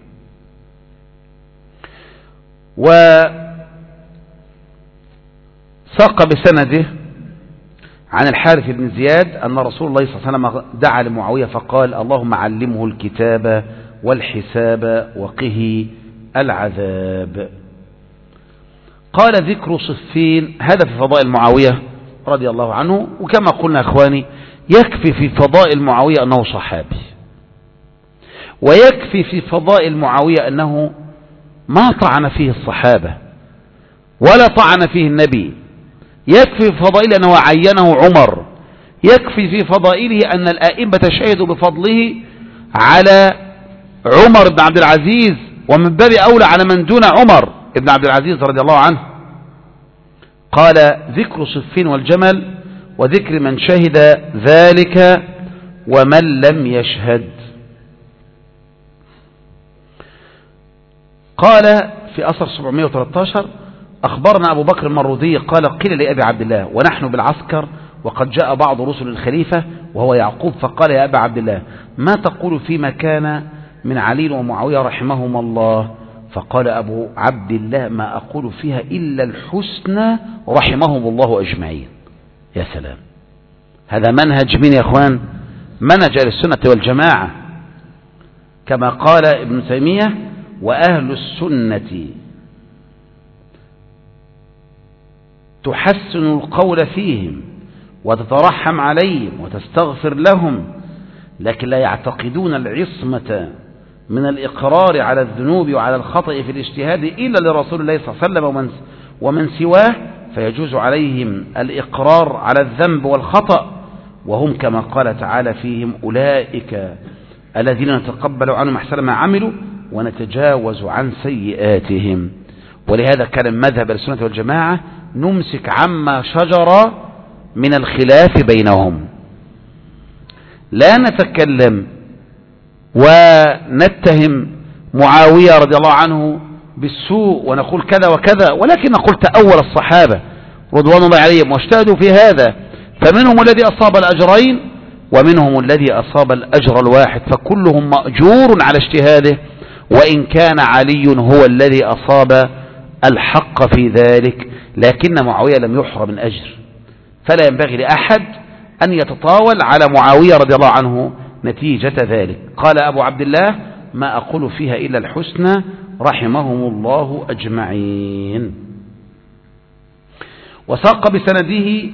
وساق بسنده عن الحارث بن زياد أن رسول الله صلى الله عليه وسلم دعا لمعاوية فقال اللهم علمه الكتاب والحساب وقه العذاب. قال ذكر صفين، هذا في فضائل معاوية رضي الله عنه. وكما قلنا أخواني يكفي في فضائل معاوية أنه صحابي، ويكفي في فضائل معاوية أنه ما طعن فيه الصحابة ولا طعن فيه النبي. يكفي في فضائله أنه عينه عمر. يكفي في فضائله أن الآئمة شهدوا بفضله على عمر بن عبد العزيز، ومن باب أولى على من دون عمر بن عبد العزيز رضي الله عنه. قال ذكر صفين والجمل وذكر من شهد ذلك ومن لم يشهد. قال في أثر سبعمائة وثلاثة عشر أخبرنا أبو بكر المرودي قال قيل لأبي عبد الله ونحن بالعسكر وقد جاء بعض رسل الخليفة وهو يعقوب فقال يا أبا عبد الله ما تقول فيما كان من علي ومعاوية رحمهما الله؟ فقال أبو عبد الله ما أقول فيها إلا الحسنى رحمهم الله أجمعين. يا سلام، هذا منهج من يا أخوان؟ منهج أهل السنة والجماعة، كما قال ابن تيمية وأهل السنة تحسن القول فيهم وتترحم عليهم وتستغفر لهم، لكن لا يعتقدون العصمة من الإقرار على الذنوب وعلى الخطأ في الاجتهاد إلا لرسول الله صلى الله عليه وسلم ومن, ومن سواه، فيجوز عليهم الإقرار على الذنب والخطأ، وهم كما قال تعالى فيهم أولئك الذين نتقبل عنهم أحسن ما عملوا ونتجاوز عن سيئاتهم. ولهذا كان مذهب السنة والجماعة نمسك عما شجر من الخلاف بينهم، لا نتكلم ونتهم معاوية رضي الله عنه بالسوء ونقول كذا وكذا، ولكن نقول تأول الصحابة رضوان الله عليهم واجتهدوا في هذا، فمنهم الذي أصاب الأجرين ومنهم الذي أصاب الأجر الواحد، فكلهم مأجور على اجتهاده، وإن كان علي هو الذي أصاب الحق في ذلك، لكن معاوية لم يحرم من أجر، فلا ينبغي لأحد أن يتطاول على معاوية رضي الله عنه نتيجة ذلك. قال أبو عبد الله ما أقول فيها إلا الحسنى رحمهم الله أجمعين. وساق بسنده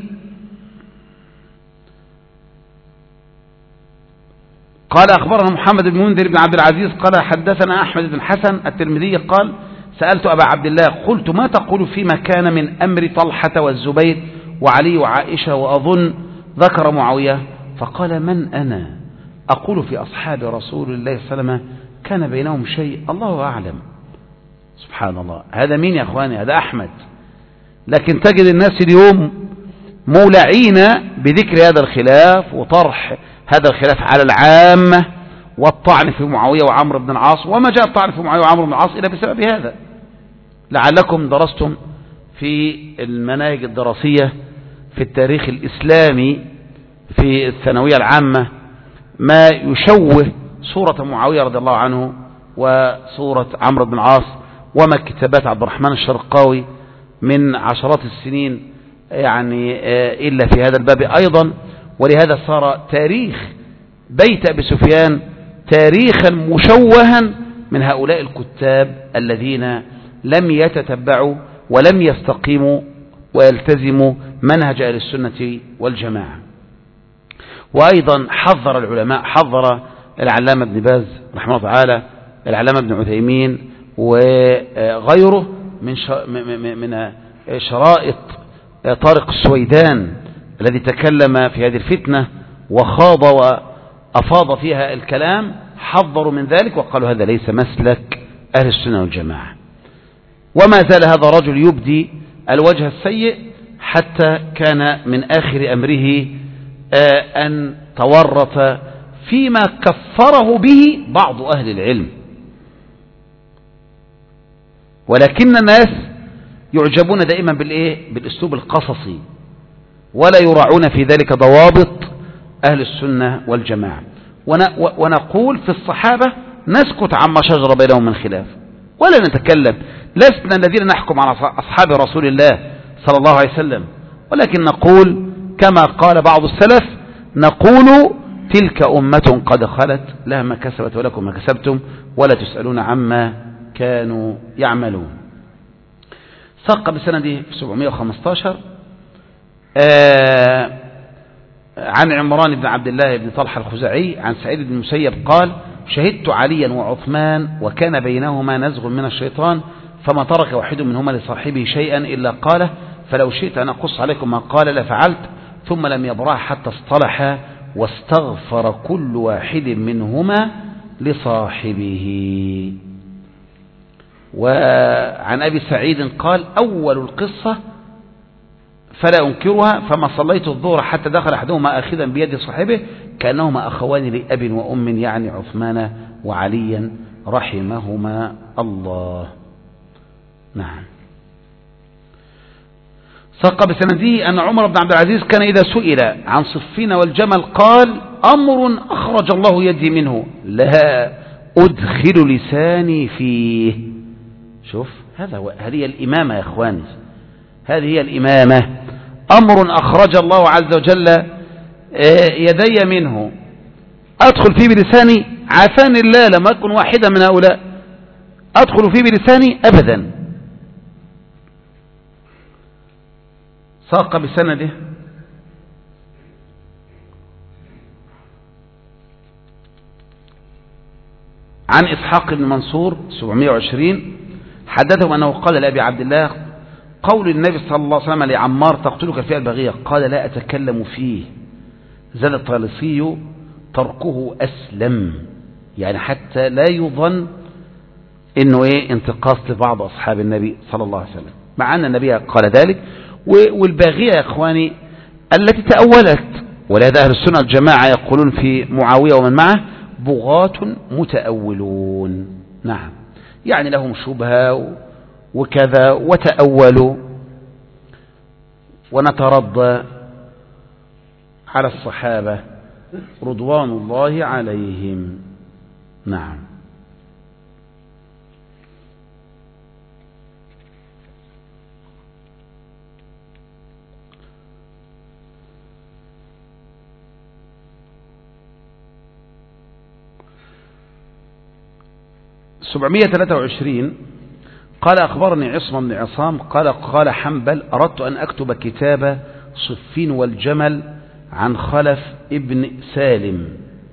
قال أخبرنا محمد بن منذر بن عبد العزيز قال حدثنا أحمد بن حسن الترمذي قال سألت أبا عبد الله قلت ما تقول فيما كان من أمر طلحة والزبير وعلي وعائشة وأظن ذكر معاوية؟ فقال من أنا أقول في أصحاب رسول الله صلى الله عليه وسلم كان بينهم شيء الله أعلم. سبحان الله، هذا مين يا أخواني؟ هذا أحمد. لكن تجد الناس اليوم مولعين بذكر هذا الخلاف وطرح هذا الخلاف على العامة والطعن في معاوية وعمرو بن العاص، وما جاء الطعن في معاوية وعمرو بن العاص إلا بسبب هذا. لعلكم درستم في المناهج الدراسية في التاريخ الإسلامي في الثانوية العامة ما يشوه صورة معاوية رضي الله عنه وصورة عمرو بن العاص، وما كتابات عبد الرحمن الشرقاوي من عشرات السنين يعني إلا في هذا الباب أيضا. ولهذا صار تاريخ بيت أبي سفيان تاريخا مشوها من هؤلاء الكتاب الذين لم يتتبعوا ولم يستقيموا ويلتزموا منهج أهل السنة والجماعة. وأيضا حذر العلماء، حذر العلامة ابن باز رحمه الله تعالى، العلامة ابن عثيمين وغيره من من شرائط طارق السويدان الذي تكلم في هذه الفتنة وخاض وأفاض فيها الكلام، حذروا من ذلك وقالوا هذا ليس مسلك أهل السنة والجماعة. وما زال هذا الرجل يبدي الوجه السيء حتى كان من آخر أمره أن تورط فيما كفره به بعض أهل العلم، ولكن الناس يعجبون دائما بالإيه؟ بالأسلوب القصصي، ولا يراعون في ذلك ضوابط أهل السنة والجماعة. ونقول في الصحابة نسكت عما شجر بينهم من خلاف ولا نتكلم، لسنا الذين نحكم على أصحاب رسول الله صلى الله عليه وسلم، ولكن نقول كما قال بعض السلف، نقول تلك أمة قد خلت لها ما كسبت ولكم ما كسبتم ولا تسألون عما كانوا يعملون. ساق بسنده سبعمائة وخمسة عشر آه عن عمران بن عبد الله بن طلحة الخزاعي عن سعيد بن المسيب قال: شهدت عليا وعثمان وكان بينهما نزغ من الشيطان، فما ترك واحد منهما لصاحبه شيئا إلا قاله، فلو شئت أن أقص عليكم ما قال لفعلت، ثم لم يبرح حتى اصطلحا واستغفر كل واحد منهما لصاحبه. وعن أبي سعيد قال: أول القصة فلا أنكرها، فما صليت الظهر حتى دخل أحدهما آخذا بيد صاحبه كأنهما أخوان لأب وأم، يعني عثمان وعليا رحمهما الله. نعم. ساق بسنده أن عمر بن عبد العزيز كان إذا سئل عن صفين والجمل قال: أمر أخرج الله يدي منه لا أدخل لساني فيه. شوف، هذا هو، هذه الإمامة يا إخواني، هذه هي الإمامة. أمر أخرج الله عز وجل يدي منه أدخل فيه بلساني، عافاني الله لم أكن واحدا من هؤلاء أدخل فيه بلساني أبدا. ساق بسنده عن إسحاق بن منصور سبعمائة وعشرين حدثهم أنه قال لأبي عبد الله: قول النبي صلى الله عليه وسلم لعمار: تقتلك الفئة البغية، قال: لا أتكلم فيه. زاد الطالسي: تركه أسلم، يعني حتى لا يظن إنه إيه انتقاص لبعض أصحاب النبي صلى الله عليه وسلم، مع أن النبي قال ذلك. والباغية يا إخواني التي تأولت، ولهذا أهل السنة الجماعة يقولون في معاوية ومن معه: بغاة متأولون. نعم، يعني لهم شبهة وكذا وتأولوا، ونترضى على الصحابة رضوان الله عليهم. نعم. سبعمائة وثلاثة وعشرين قال: أخبرني عصم بن عصام قال: قال حنبل: أردت أن أكتب كتاب صفين والجمل عن خلف ابن سالم،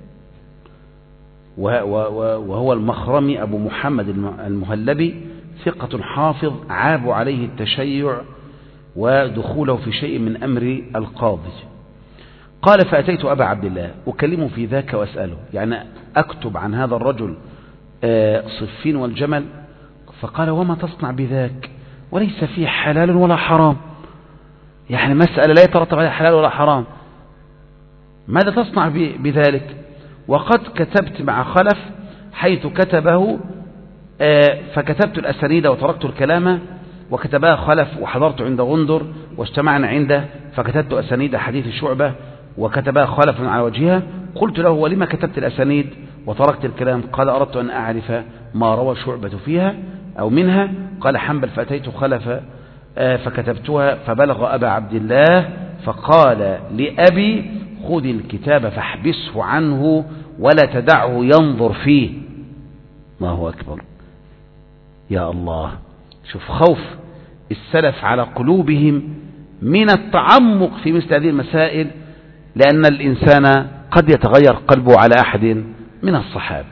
وهو المخرمي أبو محمد المهلبي، ثقة حافظ، عاب عليه التشيع ودخوله في شيء من أمر القاضي. قال: فأتيت أبا عبد الله أكلمه في ذاك وأسأله، يعني أكتب عن هذا الرجل صفين والجمل، فقال: وما تصنع بذاك؟ وليس فيه حلال ولا حرام، يعني مسألة لا يترتب عليها حلال ولا حرام، ماذا تصنع بذلك؟ وقد كتبت مع خلف حيث كتبه، فكتبت الأسانيد وتركت الكلام، وكتبها خلف وحضرت عند غندر واجتمعنا عنده، فكتبت أسانيد حديث شعبة وكتبها خلف على وجهها. قلت له: ولما كتبت الأسانيد وتركت الكلام؟ قال: أردت أن أعرف ما روى شعبة فيها أو منها. قال حنبل: فأتيت خلف فكتبتها، فبلغ أبا عبد الله فقال لأبي: خذ الكتاب فاحبسه عنه ولا تدعه ينظر فيه. ما هو أكبر، يا الله. شوف خوف السلف على قلوبهم من التعمق في مثل هذه المسائل، لأن الإنسان قد يتغير قلبه على أحد من الصحابة.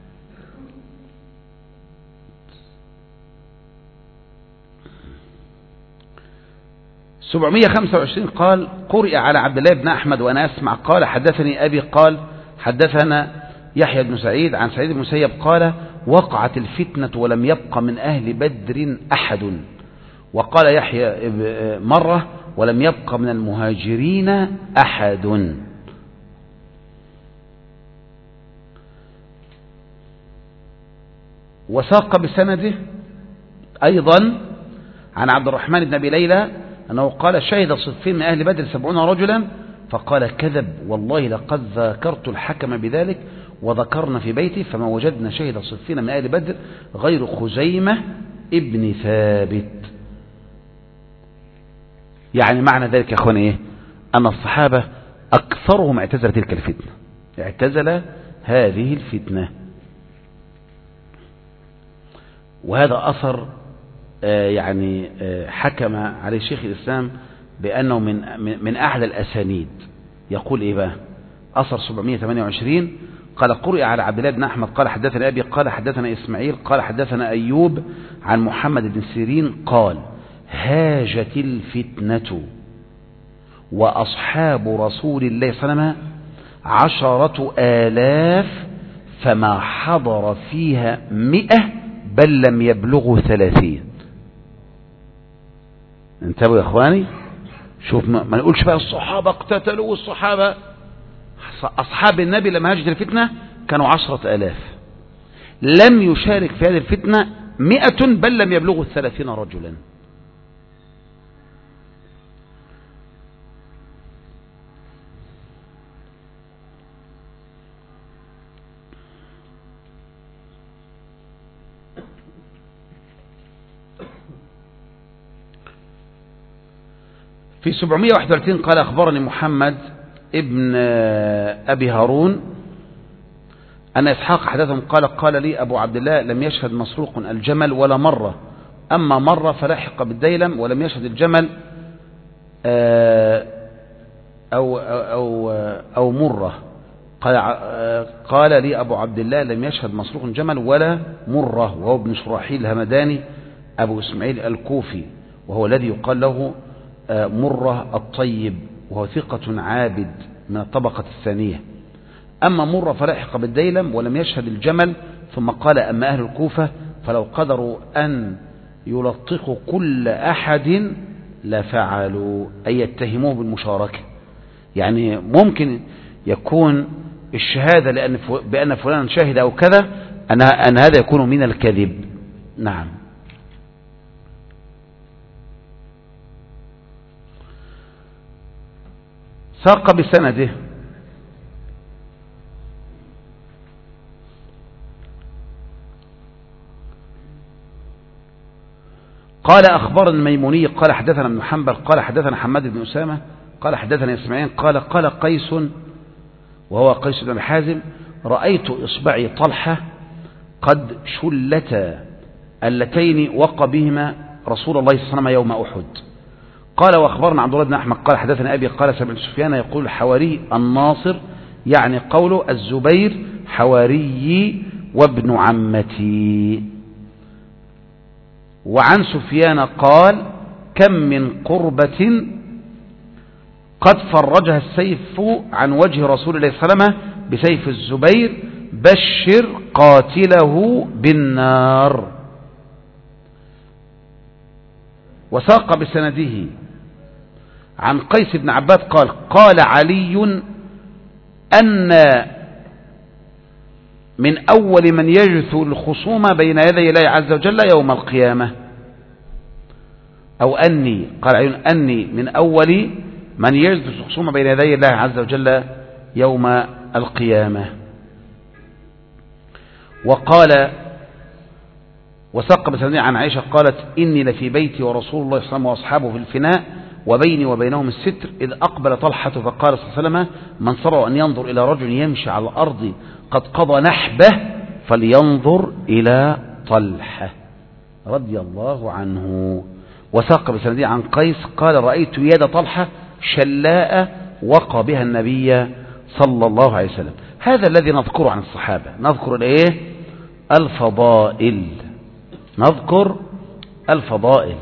سبعمائة وخمسة وعشرين قال: قرئ على عبد الله بن أحمد وأنا أسمع قال: حدثني أبي قال: حدثنا يحيى بن سعيد عن سعيد بن المسيب قال: وقعت الفتنة ولم يبق من أهل بدر أحد. وقال يحيى مرة: ولم يبق من المهاجرين أحد. وساق بسنده أيضا عن عبد الرحمن بن أبي ليلى أنه قال شهد صفين من أهل بدر سبعون رجلا فقال كذب والله لقد ذاكرت الحكم بذلك وذكرنا في بيتي فما وجدنا شهد صفين من أهل بدر غير خزيمة ابن ثابت. يعني معنى ذلك يا أخواني إيه؟ أن الصحابة أكثرهم اعتزل تلك الفتنة، اعتزل هذه الفتنة. وهذا أثر يعني حكم عليه شيخ الإسلام بأنه من من أعلى الأسانيد. يقول إيه بقى؟ أثر سبعمائة وثمانية وعشرين قال قرئ على عبد الله بن أحمد قال حدثنا أبي قال حدثنا إسماعيل قال حدثنا أيوب عن محمد بن سيرين قال هاجت الفتنة وأصحاب رسول الله صلى الله عليه وسلم عشرة آلاف فما حضر فيها مئة بل لم يبلغوا ثلاثين. انتبهوا يا اخواني، شوف ما, ما نقولش بقى الصحابة اقتتلوا والصحابة، أصحاب النبي لما هاجت الفتنة كانوا عشرة آلاف، لم يشارك في هذه الفتنة مئة بل لم يبلغوا الثلاثين رجلا. في سبعمائة وواحد وثلاثين قال أخبرني محمد ابن أبي هارون أن إسحاق حدثهم قال قال لي أبو عبد الله لم يشهد مسروق الجمل ولا مرة، أما مرة فلحق بالديلم ولم يشهد الجمل أو, أو, أو مرة. قال, قال لي أبو عبد الله لم يشهد مسروق الجمل ولا مرة، وهو ابن شراحيل الهمداني أبو إسماعيل الكوفي، وهو الذي يقال له مرة الطيب، وهو ثقة عابد من الطبقة الثانية. أما مرة فلحق بالديلم ولم يشهد الجمل. ثم قال أما أهل الكوفة فلو قدروا أن يلطقوا كل أحد لفعلوا، أي يتهموه بالمشاركة. يعني ممكن يكون الشهادة لأن بأن فلان شاهد أو كذا أن هذا يكون من الكذب. نعم. ساق بسنده قال أخبرنا الميموني قال حدثنا ابن حنبل قال حدثنا حماد بن أسامة قال حدثنا إسماعيل قال قال قيس وهو قيس بن حازم رأيت إصبعي طلحة قد شلتا اللتين وقى بهما رسول الله صلى الله عليه وسلم يوم أحد. قال وأخبرنا عبد الله بن أحمد قال حدثنا أبي قال سمعت سفيان يقول حواري الناصر، يعني قوله الزبير حواري وابن عمتي. وعن سفيان قال كم من قربة قد فرجها السيف عن وجه رسول الله صلى الله عليه وسلم بسيف الزبير بشر قاتله بالنار. وساق بسنده عن قيس بن عباد قال قال علي أن من أول من يجثو الخصوم بين يدي الله عز وجل يوم القيامة، أو أني قال علي أني من أول من يجثو الخصوم بين يدي الله عز وجل يوم القيامة. وقال وسق بسنده عن عائشة قالت إني لفي بيتي ورسول الله صلى الله عليه وسلم وأصحابه في الفناء وبيني وبينهم الستر إذ أقبل طلحة فقال صلى الله عليه وسلم من سره أن ينظر إلى رجل يمشي على الأرض قد قضى نحبه فلينظر إلى طلحة رضي الله عنه. وساق بسنده عن قيس قال رأيت يد طلحة شلاء وقى بها النبي صلى الله عليه وسلم. هذا الذي نذكره عن الصحابة، نذكر الايه؟ الفضائل، نذكر الفضائل.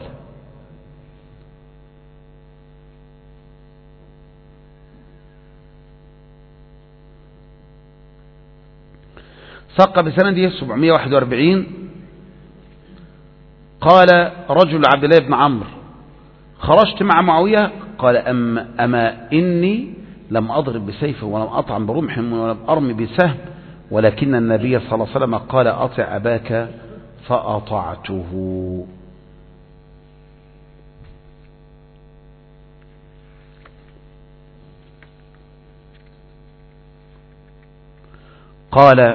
ساق بسنده سبعمائة وواحد وأربعين قال رجل عبد الله بن عمرو خرجت مع معاوية قال أم أما إني لم أضرب بسيف ولم أطعم برمح ولم أرمي بسهم ولكن النبي صلى الله عليه وسلم قال أطع أباك فأطعته. قال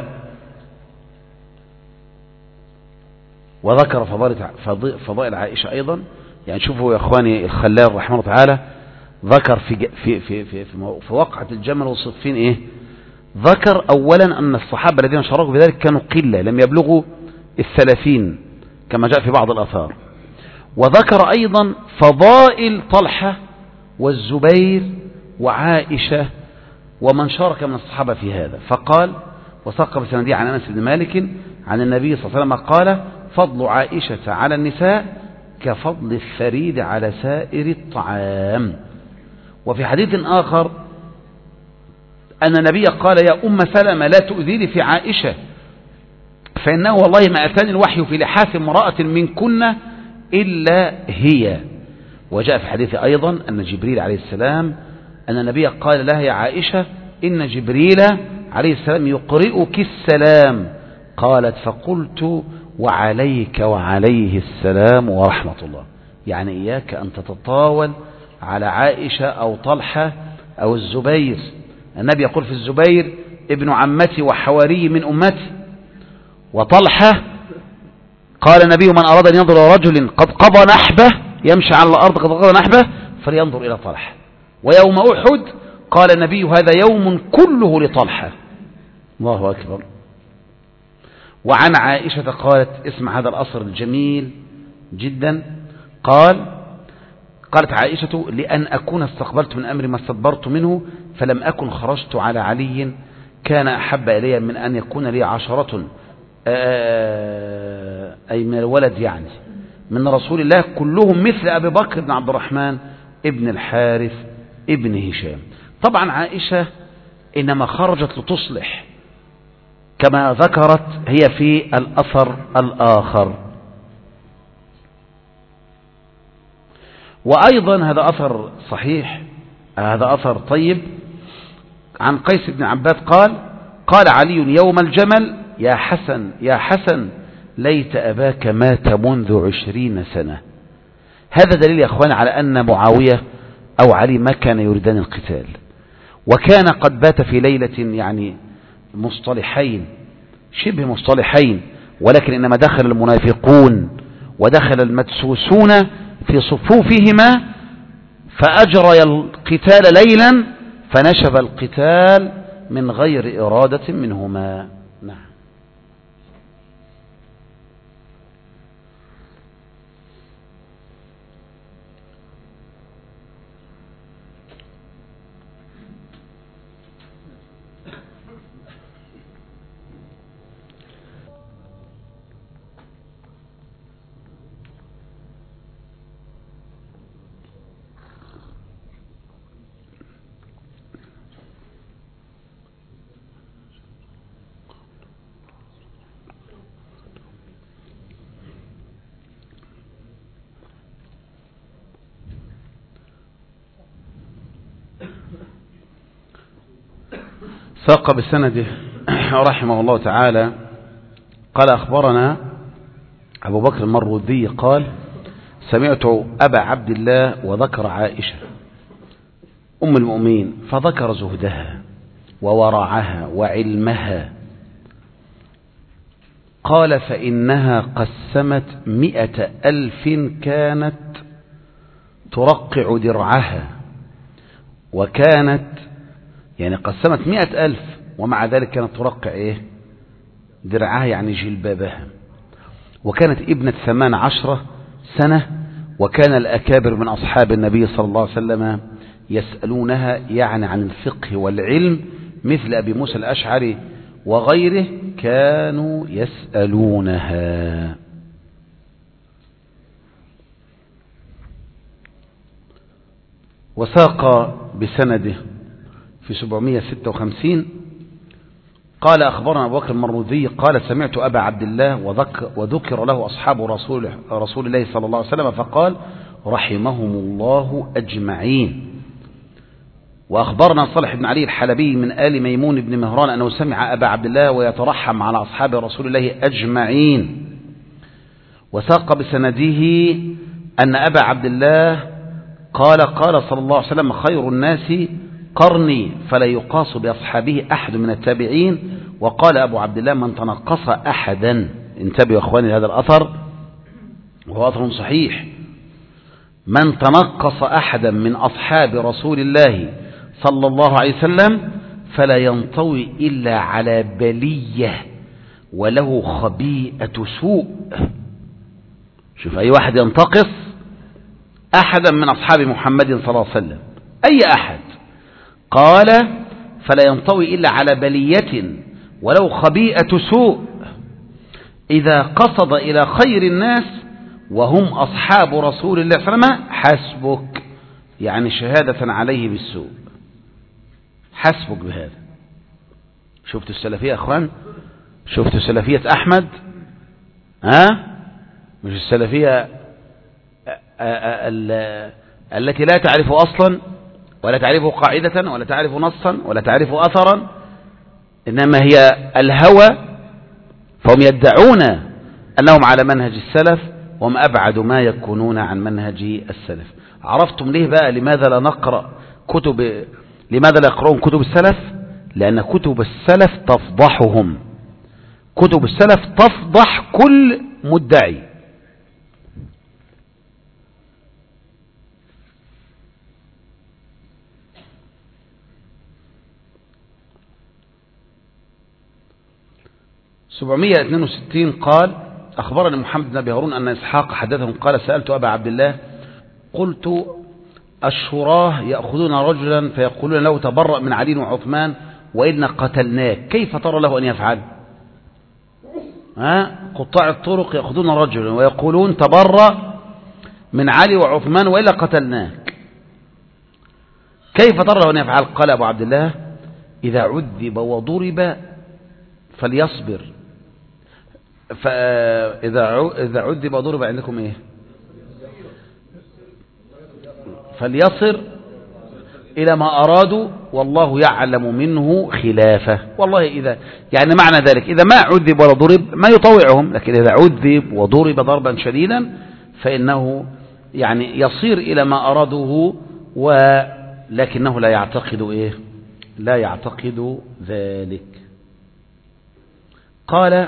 وذكر فضائل عائشة أيضا. يعني شوفوا يا أخواني الخلال رحمه الله تعالى ذكر في في في في, في وقعة الجمل والصفين إيه؟ ذكر أولا أن الصحابة الذين شاركوا بذلك كانوا قلة لم يبلغوا الثلاثين كما جاء في بعض الآثار. وذكر أيضا فضائل طلحة والزبير وعائشة ومن شارك من الصحابة في هذا. فقال وثق بسنديه عن أنس بن مالك عن النبي صلى الله عليه وسلم قال فضل عائشة على النساء كفضل الثريد على سائر الطعام. وفي حديث آخر أن النبي قال يا أم سلمة لا تؤذيني في عائشة فإنه والله ما أتاني الوحي في لحاف امرأة منكن إلا هي. وجاء في حديث أيضا أن جبريل عليه السلام أن النبي قال لها يا عائشة إن جبريل عليه السلام يقرئك السلام. قالت فقلت وعليك وعليه السلام ورحمة الله. يعني إياك أن تتطاول على عائشة أو طلحة أو الزبير. النبي يقول في الزبير ابن عمتي وحواري من أمتي. وطلحة قال النبي من أراد أن ينظر إلى رجل قد قضى نحبه يمشي على الأرض قد قضى نحبه فلينظر إلى طلحة. ويوم أحد قال النبي هذا يوم كله لطلحة. الله أكبر. وعن عائشة قالت اسمع هذا الأثر الجميل جدا. قال قالت عائشة لأن أكون استقبلت من أمر ما استدبرت منه فلم أكن خرجت على علي كان أحب إلي من أن يكون لي عشرة أي من الولد يعني من رسول الله كلهم مثل أبي بكر بن عبد الرحمن ابن الحارث ابن هشام. طبعا عائشة إنما خرجت لتصلح كما ذكرت هي في الأثر الآخر. وأيضا هذا أثر صحيح هذا أثر طيب عن قيس بن عباد قال قال علي يوم الجمل يا حسن يا حسن ليت أباك مات منذ عشرين سنة. هذا دليل يا أخوان على أن معاوية أو علي ما كان يريدان القتال وكان قد بات في ليلة يعني مصطلحين شبه مصطلحين ولكن إنما دخل المنافقون ودخل المدسوسون في صفوفهما فأجري القتال ليلا فنشب القتال من غير إرادة منهما. نعم. ساق بسنده رحمه الله تعالى قال أخبرنا أبو بكر المروذي قال سمعت أبا عبد الله وذكر عائشة أم المؤمنين فذكر زهدها وورعها وعلمها. قال فإنها قسمت مئة ألف كانت ترقع درعها وكانت يعني قسمت مئة ألف ومع ذلك كانت ترقع إيه درعها يعني جلبابها. وكانت ابنة ثمان عشرة سنة وكان الأكابر من أصحاب النبي صلى الله عليه وسلم يسألونها يعني عن الفقه والعلم مثل أبي موسى الأشعري وغيره كانوا يسألونها. وساق بسنده في سبعمائة وستة وخمسين قال أخبرنا أبو بكر المروذي قال سمعت أبا عبد الله وذكر, وذكر له أصحاب رسول, رسول الله صلى الله عليه وسلم فقال رحمهم الله أجمعين. وأخبرنا صالح بن علي الحلبي من آل ميمون بن مهران أنه سمع أبا عبد الله ويترحم على أصحاب رسول الله أجمعين. وساق بسنده أن أبا عبد الله قال قال صلى الله عليه وسلم خير الناس قرني فلا يقاس بأصحابه أحد من التابعين. وقال أبو عبد الله من تنقص أحدا، انتبهوا يا أخواني هذا الأثر وهو أثر صحيح، من تنقص أحدا من أصحاب رسول الله صلى الله عليه وسلم فلا ينطوي إلا على بلية وله خبيئة سوء. شوف أي واحد ينتقص أحدا من أصحاب محمد صلى الله عليه وسلم، أي أحد، قال فلا ينطوي إلا على بلية ولو خبيئة سوء إذا قصد إلى خير الناس وهم أصحاب رسول الله صلى الله عليه وسلم حسبك، يعني شهادة عليه بالسوء، حسبك بهذا. شفتوا السلفية يا أخوان؟ شفتوا سلفية أحمد؟ ها؟ مش السلفية التي لا تعرف أصلا ولا تعرف قاعدة ولا تعرف نصا ولا تعرف أثرا، إنما هي الهوى، فهم يدعون أنهم على منهج السلف وهم أبعد ما يكونون عن منهج السلف. عرفتم ليه بقى لماذا لا نقرأ كتب، لماذا لا يقرؤون كتب السلف؟ لأن كتب السلف تفضحهم، كتب السلف تفضح كل مدعي. سبعمائة واثنين وستين قال أخبرني محمد بن أبي هارون أن إسحاق حدثهم قال سألت أبا عبد الله قلت الشراه يأخذون رجلا فيقولون له تبرأ من علي وعثمان وإن قتلناك، كيف ترى له أن يفعل؟ ها؟ قطاع الطرق يأخذون رجلا ويقولون تبرأ من علي وعثمان وإلا قتلناك، كيف ترى له أن يفعل؟ قال أبو عبد الله إذا عذب وضرب فليصبر، فإذا إذا عذب وضرب عندكم إيه؟ فليصر إلى ما أرادوا والله يعلم منه خلافه. والله إذا يعني معنى ذلك إذا ما عذب ولا ضرب ما يطوعهم، لكن إذا عذب وضرب ضربا شديدا فإنه يعني يصير إلى ما أرادوه، ولكنه لا يعتقد إيه؟ لا يعتقد ذلك. قال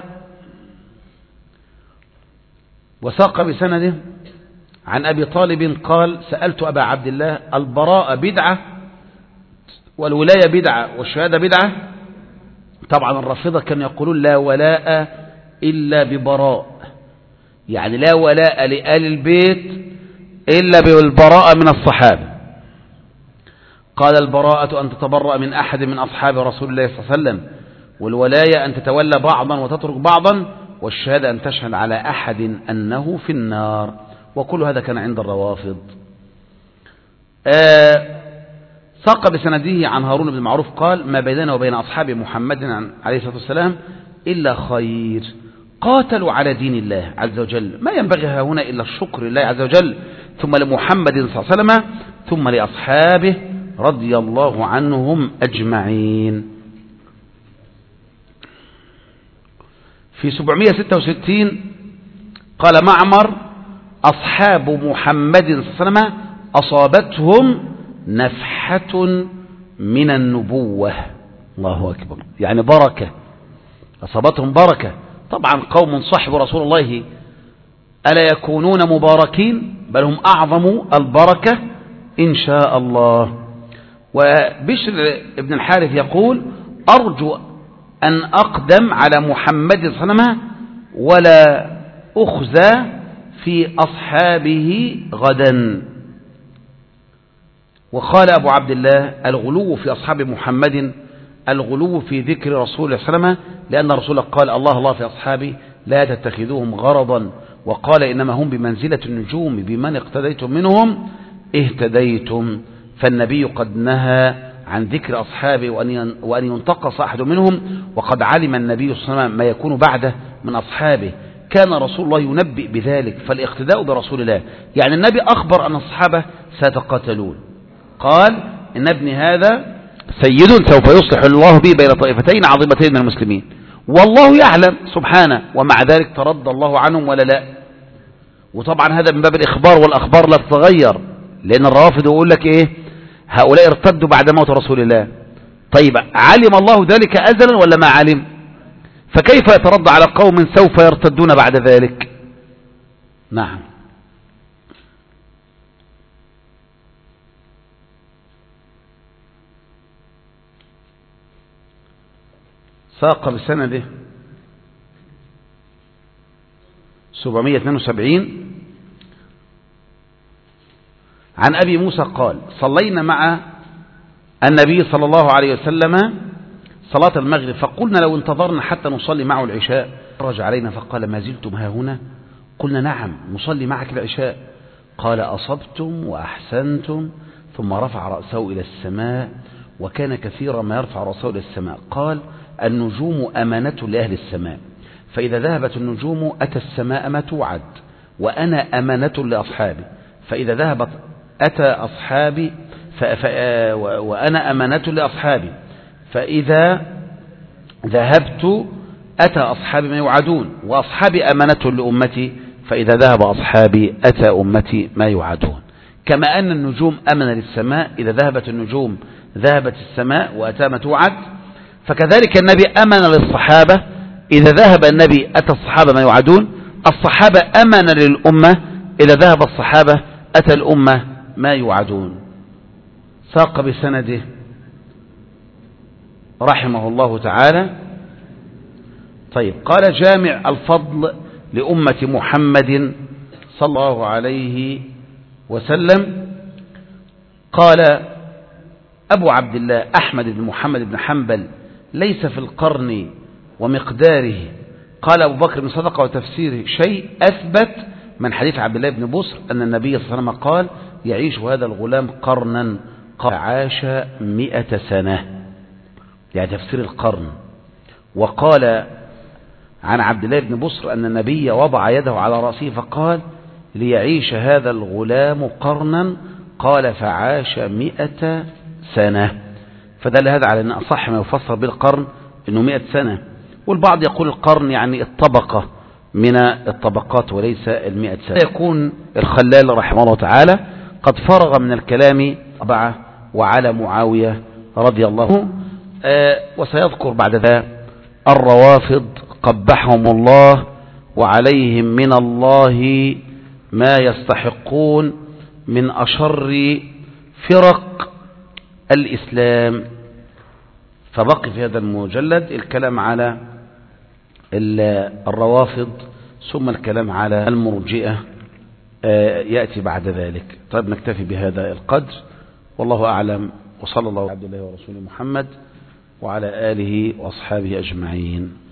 وساق بسنده عن أبي طالب قال سألت أبا عبد الله البراءة بدعة والولاية بدعة والشهادة بدعة؟ طبعا الرافضة كانوا يقولون لا ولاء إلا ببراء، يعني لا ولاء لآل البيت إلا بالبراءة من الصحابة. قال البراءة أن تتبرأ من أحد من أصحاب رسول الله صلى الله عليه وسلم، والولاية أن تتولى بعضا وتترك بعضا، والشهادة أن تشهد على أحد أنه في النار. وكل هذا كان عند الروافض. آه ساق بسنده عن هارون بن معروف قال ما بيننا وبين أصحاب محمد عليه الصلاة والسلام إلا خير، قاتلوا على دين الله عز وجل، ما ينبغي هنا إلا الشكر لله عز وجل، ثم لمحمد صلى الله عليه وسلم، ثم لأصحابه رضي الله عنهم أجمعين. في سبعمائة وستة وستين قال معمر أصحاب محمد صلى الله عليه وسلم أصابتهم نفحة من النبوة. الله أكبر، يعني بركة، أصابتهم بركة. طبعا قوم صحبوا رسول الله ألا يكونون مباركين؟ بل هم أعظم البركة إن شاء الله. وبشر ابن الحارث يقول أرجو أن أقدم على محمد صلى الله عليه وسلم ولا أخزى في أصحابه غدا. وقال أبو عبد الله الغلو في أصحاب محمد الغلو في ذكر رسول الله صلى الله عليه وسلم، لأن رسوله قال الله الله في أصحابي لا تتخذوهم غرضا، وقال إنما هم بمنزلة النجوم بمن اقتديتم منهم اهتديتم. فالنبي قد نهى عن ذكر أصحابه وأن ينتقص أحد منهم، وقد علم النبي صلى الله عليه وسلم ما يكون بعده من أصحابه، كان رسول الله ينبئ بذلك، فالاقتداء برسول الله. يعني النبي أخبر أن الصحابة سيتقاتلون، قال إن ابن هذا سيد سوف يصلح الله به بين طائفتين عظيمتين من المسلمين، والله يعلم سبحانه، ومع ذلك ترضى الله عنهم ولا لا؟ وطبعا هذا من باب الإخبار، والأخبار لا تتغير، لأن الروافض يقول لك إيه؟ هؤلاء ارتدوا بعد موت رسول الله. طيب علم الله ذلك أزلا ولا ما علم؟ فكيف يترد على قوم سوف يرتدون بعد ذلك؟ نعم. ساق بسنده سبعمائة واثنين وسبعين عن أبي موسى قال: صلينا مع النبي صلى الله عليه وسلم صلاة المغرب، فقلنا لو انتظرنا حتى نصلي معه العشاء. رجع علينا فقال: ما زلتم ها هنا؟ قلنا: نعم نصلي معك العشاء. قال: أصبتم وأحسنتم. ثم رفع رأسه إلى السماء، وكان كثيرا ما يرفع رأسه إلى السماء. قال: النجوم أمانة لأهل السماء، فإذا ذهبت النجوم أتى السماء ما توعد، وأنا أمانة لأصحابي، فإذا ذهبت أتى أصحابي ف... ف... وأنا أمانة لأصحابي، فإذا ذهبت أتى أصحابي ما يوعدون، وأصحابي أمانة لأمتي، فإذا ذهب أصحابي أتى أمتي ما يوعدون. كما أن النجوم أمنة للسماء، إذا ذهبت النجوم ذهبت السماء وأتى ما توعد، فكذلك النبي أمن للصحابة، إذا ذهب النبي أتى الصحابة ما يوعدون. الصحابة أمن للأمة، إذا ذهب الصحابة أتى الأمة ما يوعدون. ساق بسنده رحمه الله تعالى. طيب، قال: جامع الفضل لأمة محمد صلى الله عليه وسلم. قال أبو عبد الله أحمد بن محمد بن حنبل: ليس في القرن ومقداره، قال أبو بكر بن صدقة وتفسيره، شيء أثبت من حديث عبد الله بن بصر أن النبي صلى الله عليه وسلم قال: يعيش هذا الغلام قرنا، قال عاش مئة سنة، يعني تفسير القرن. وقال عن عبد الله بن بصر أن النبي وضع يده على رأسه فقال: ليعيش هذا الغلام قرنا، قال فعاش مئة سنة. فدل هذا على أن أصح ما يفسر بالقرن أنه مئة سنة. والبعض يقول القرن يعني الطبقة من الطبقات وليس المئة سنة. يكون الخلال رحمه الله تعالى قد فرغ من الكلام أربعة وعلى معاوية رضي الله عنه. آه وسيذكر بعد ذلك الروافض قبحهم الله، وعليهم من الله ما يستحقون من أشر فرق الإسلام. فبقي في هذا المجلد الكلام على الروافض، ثم الكلام على المرجئة يأتي بعد ذلك. طيب، نكتفي بهذا القدر، والله أعلم، وصلى الله على عبد الله ورسوله محمد وعلى آله وأصحابه أجمعين.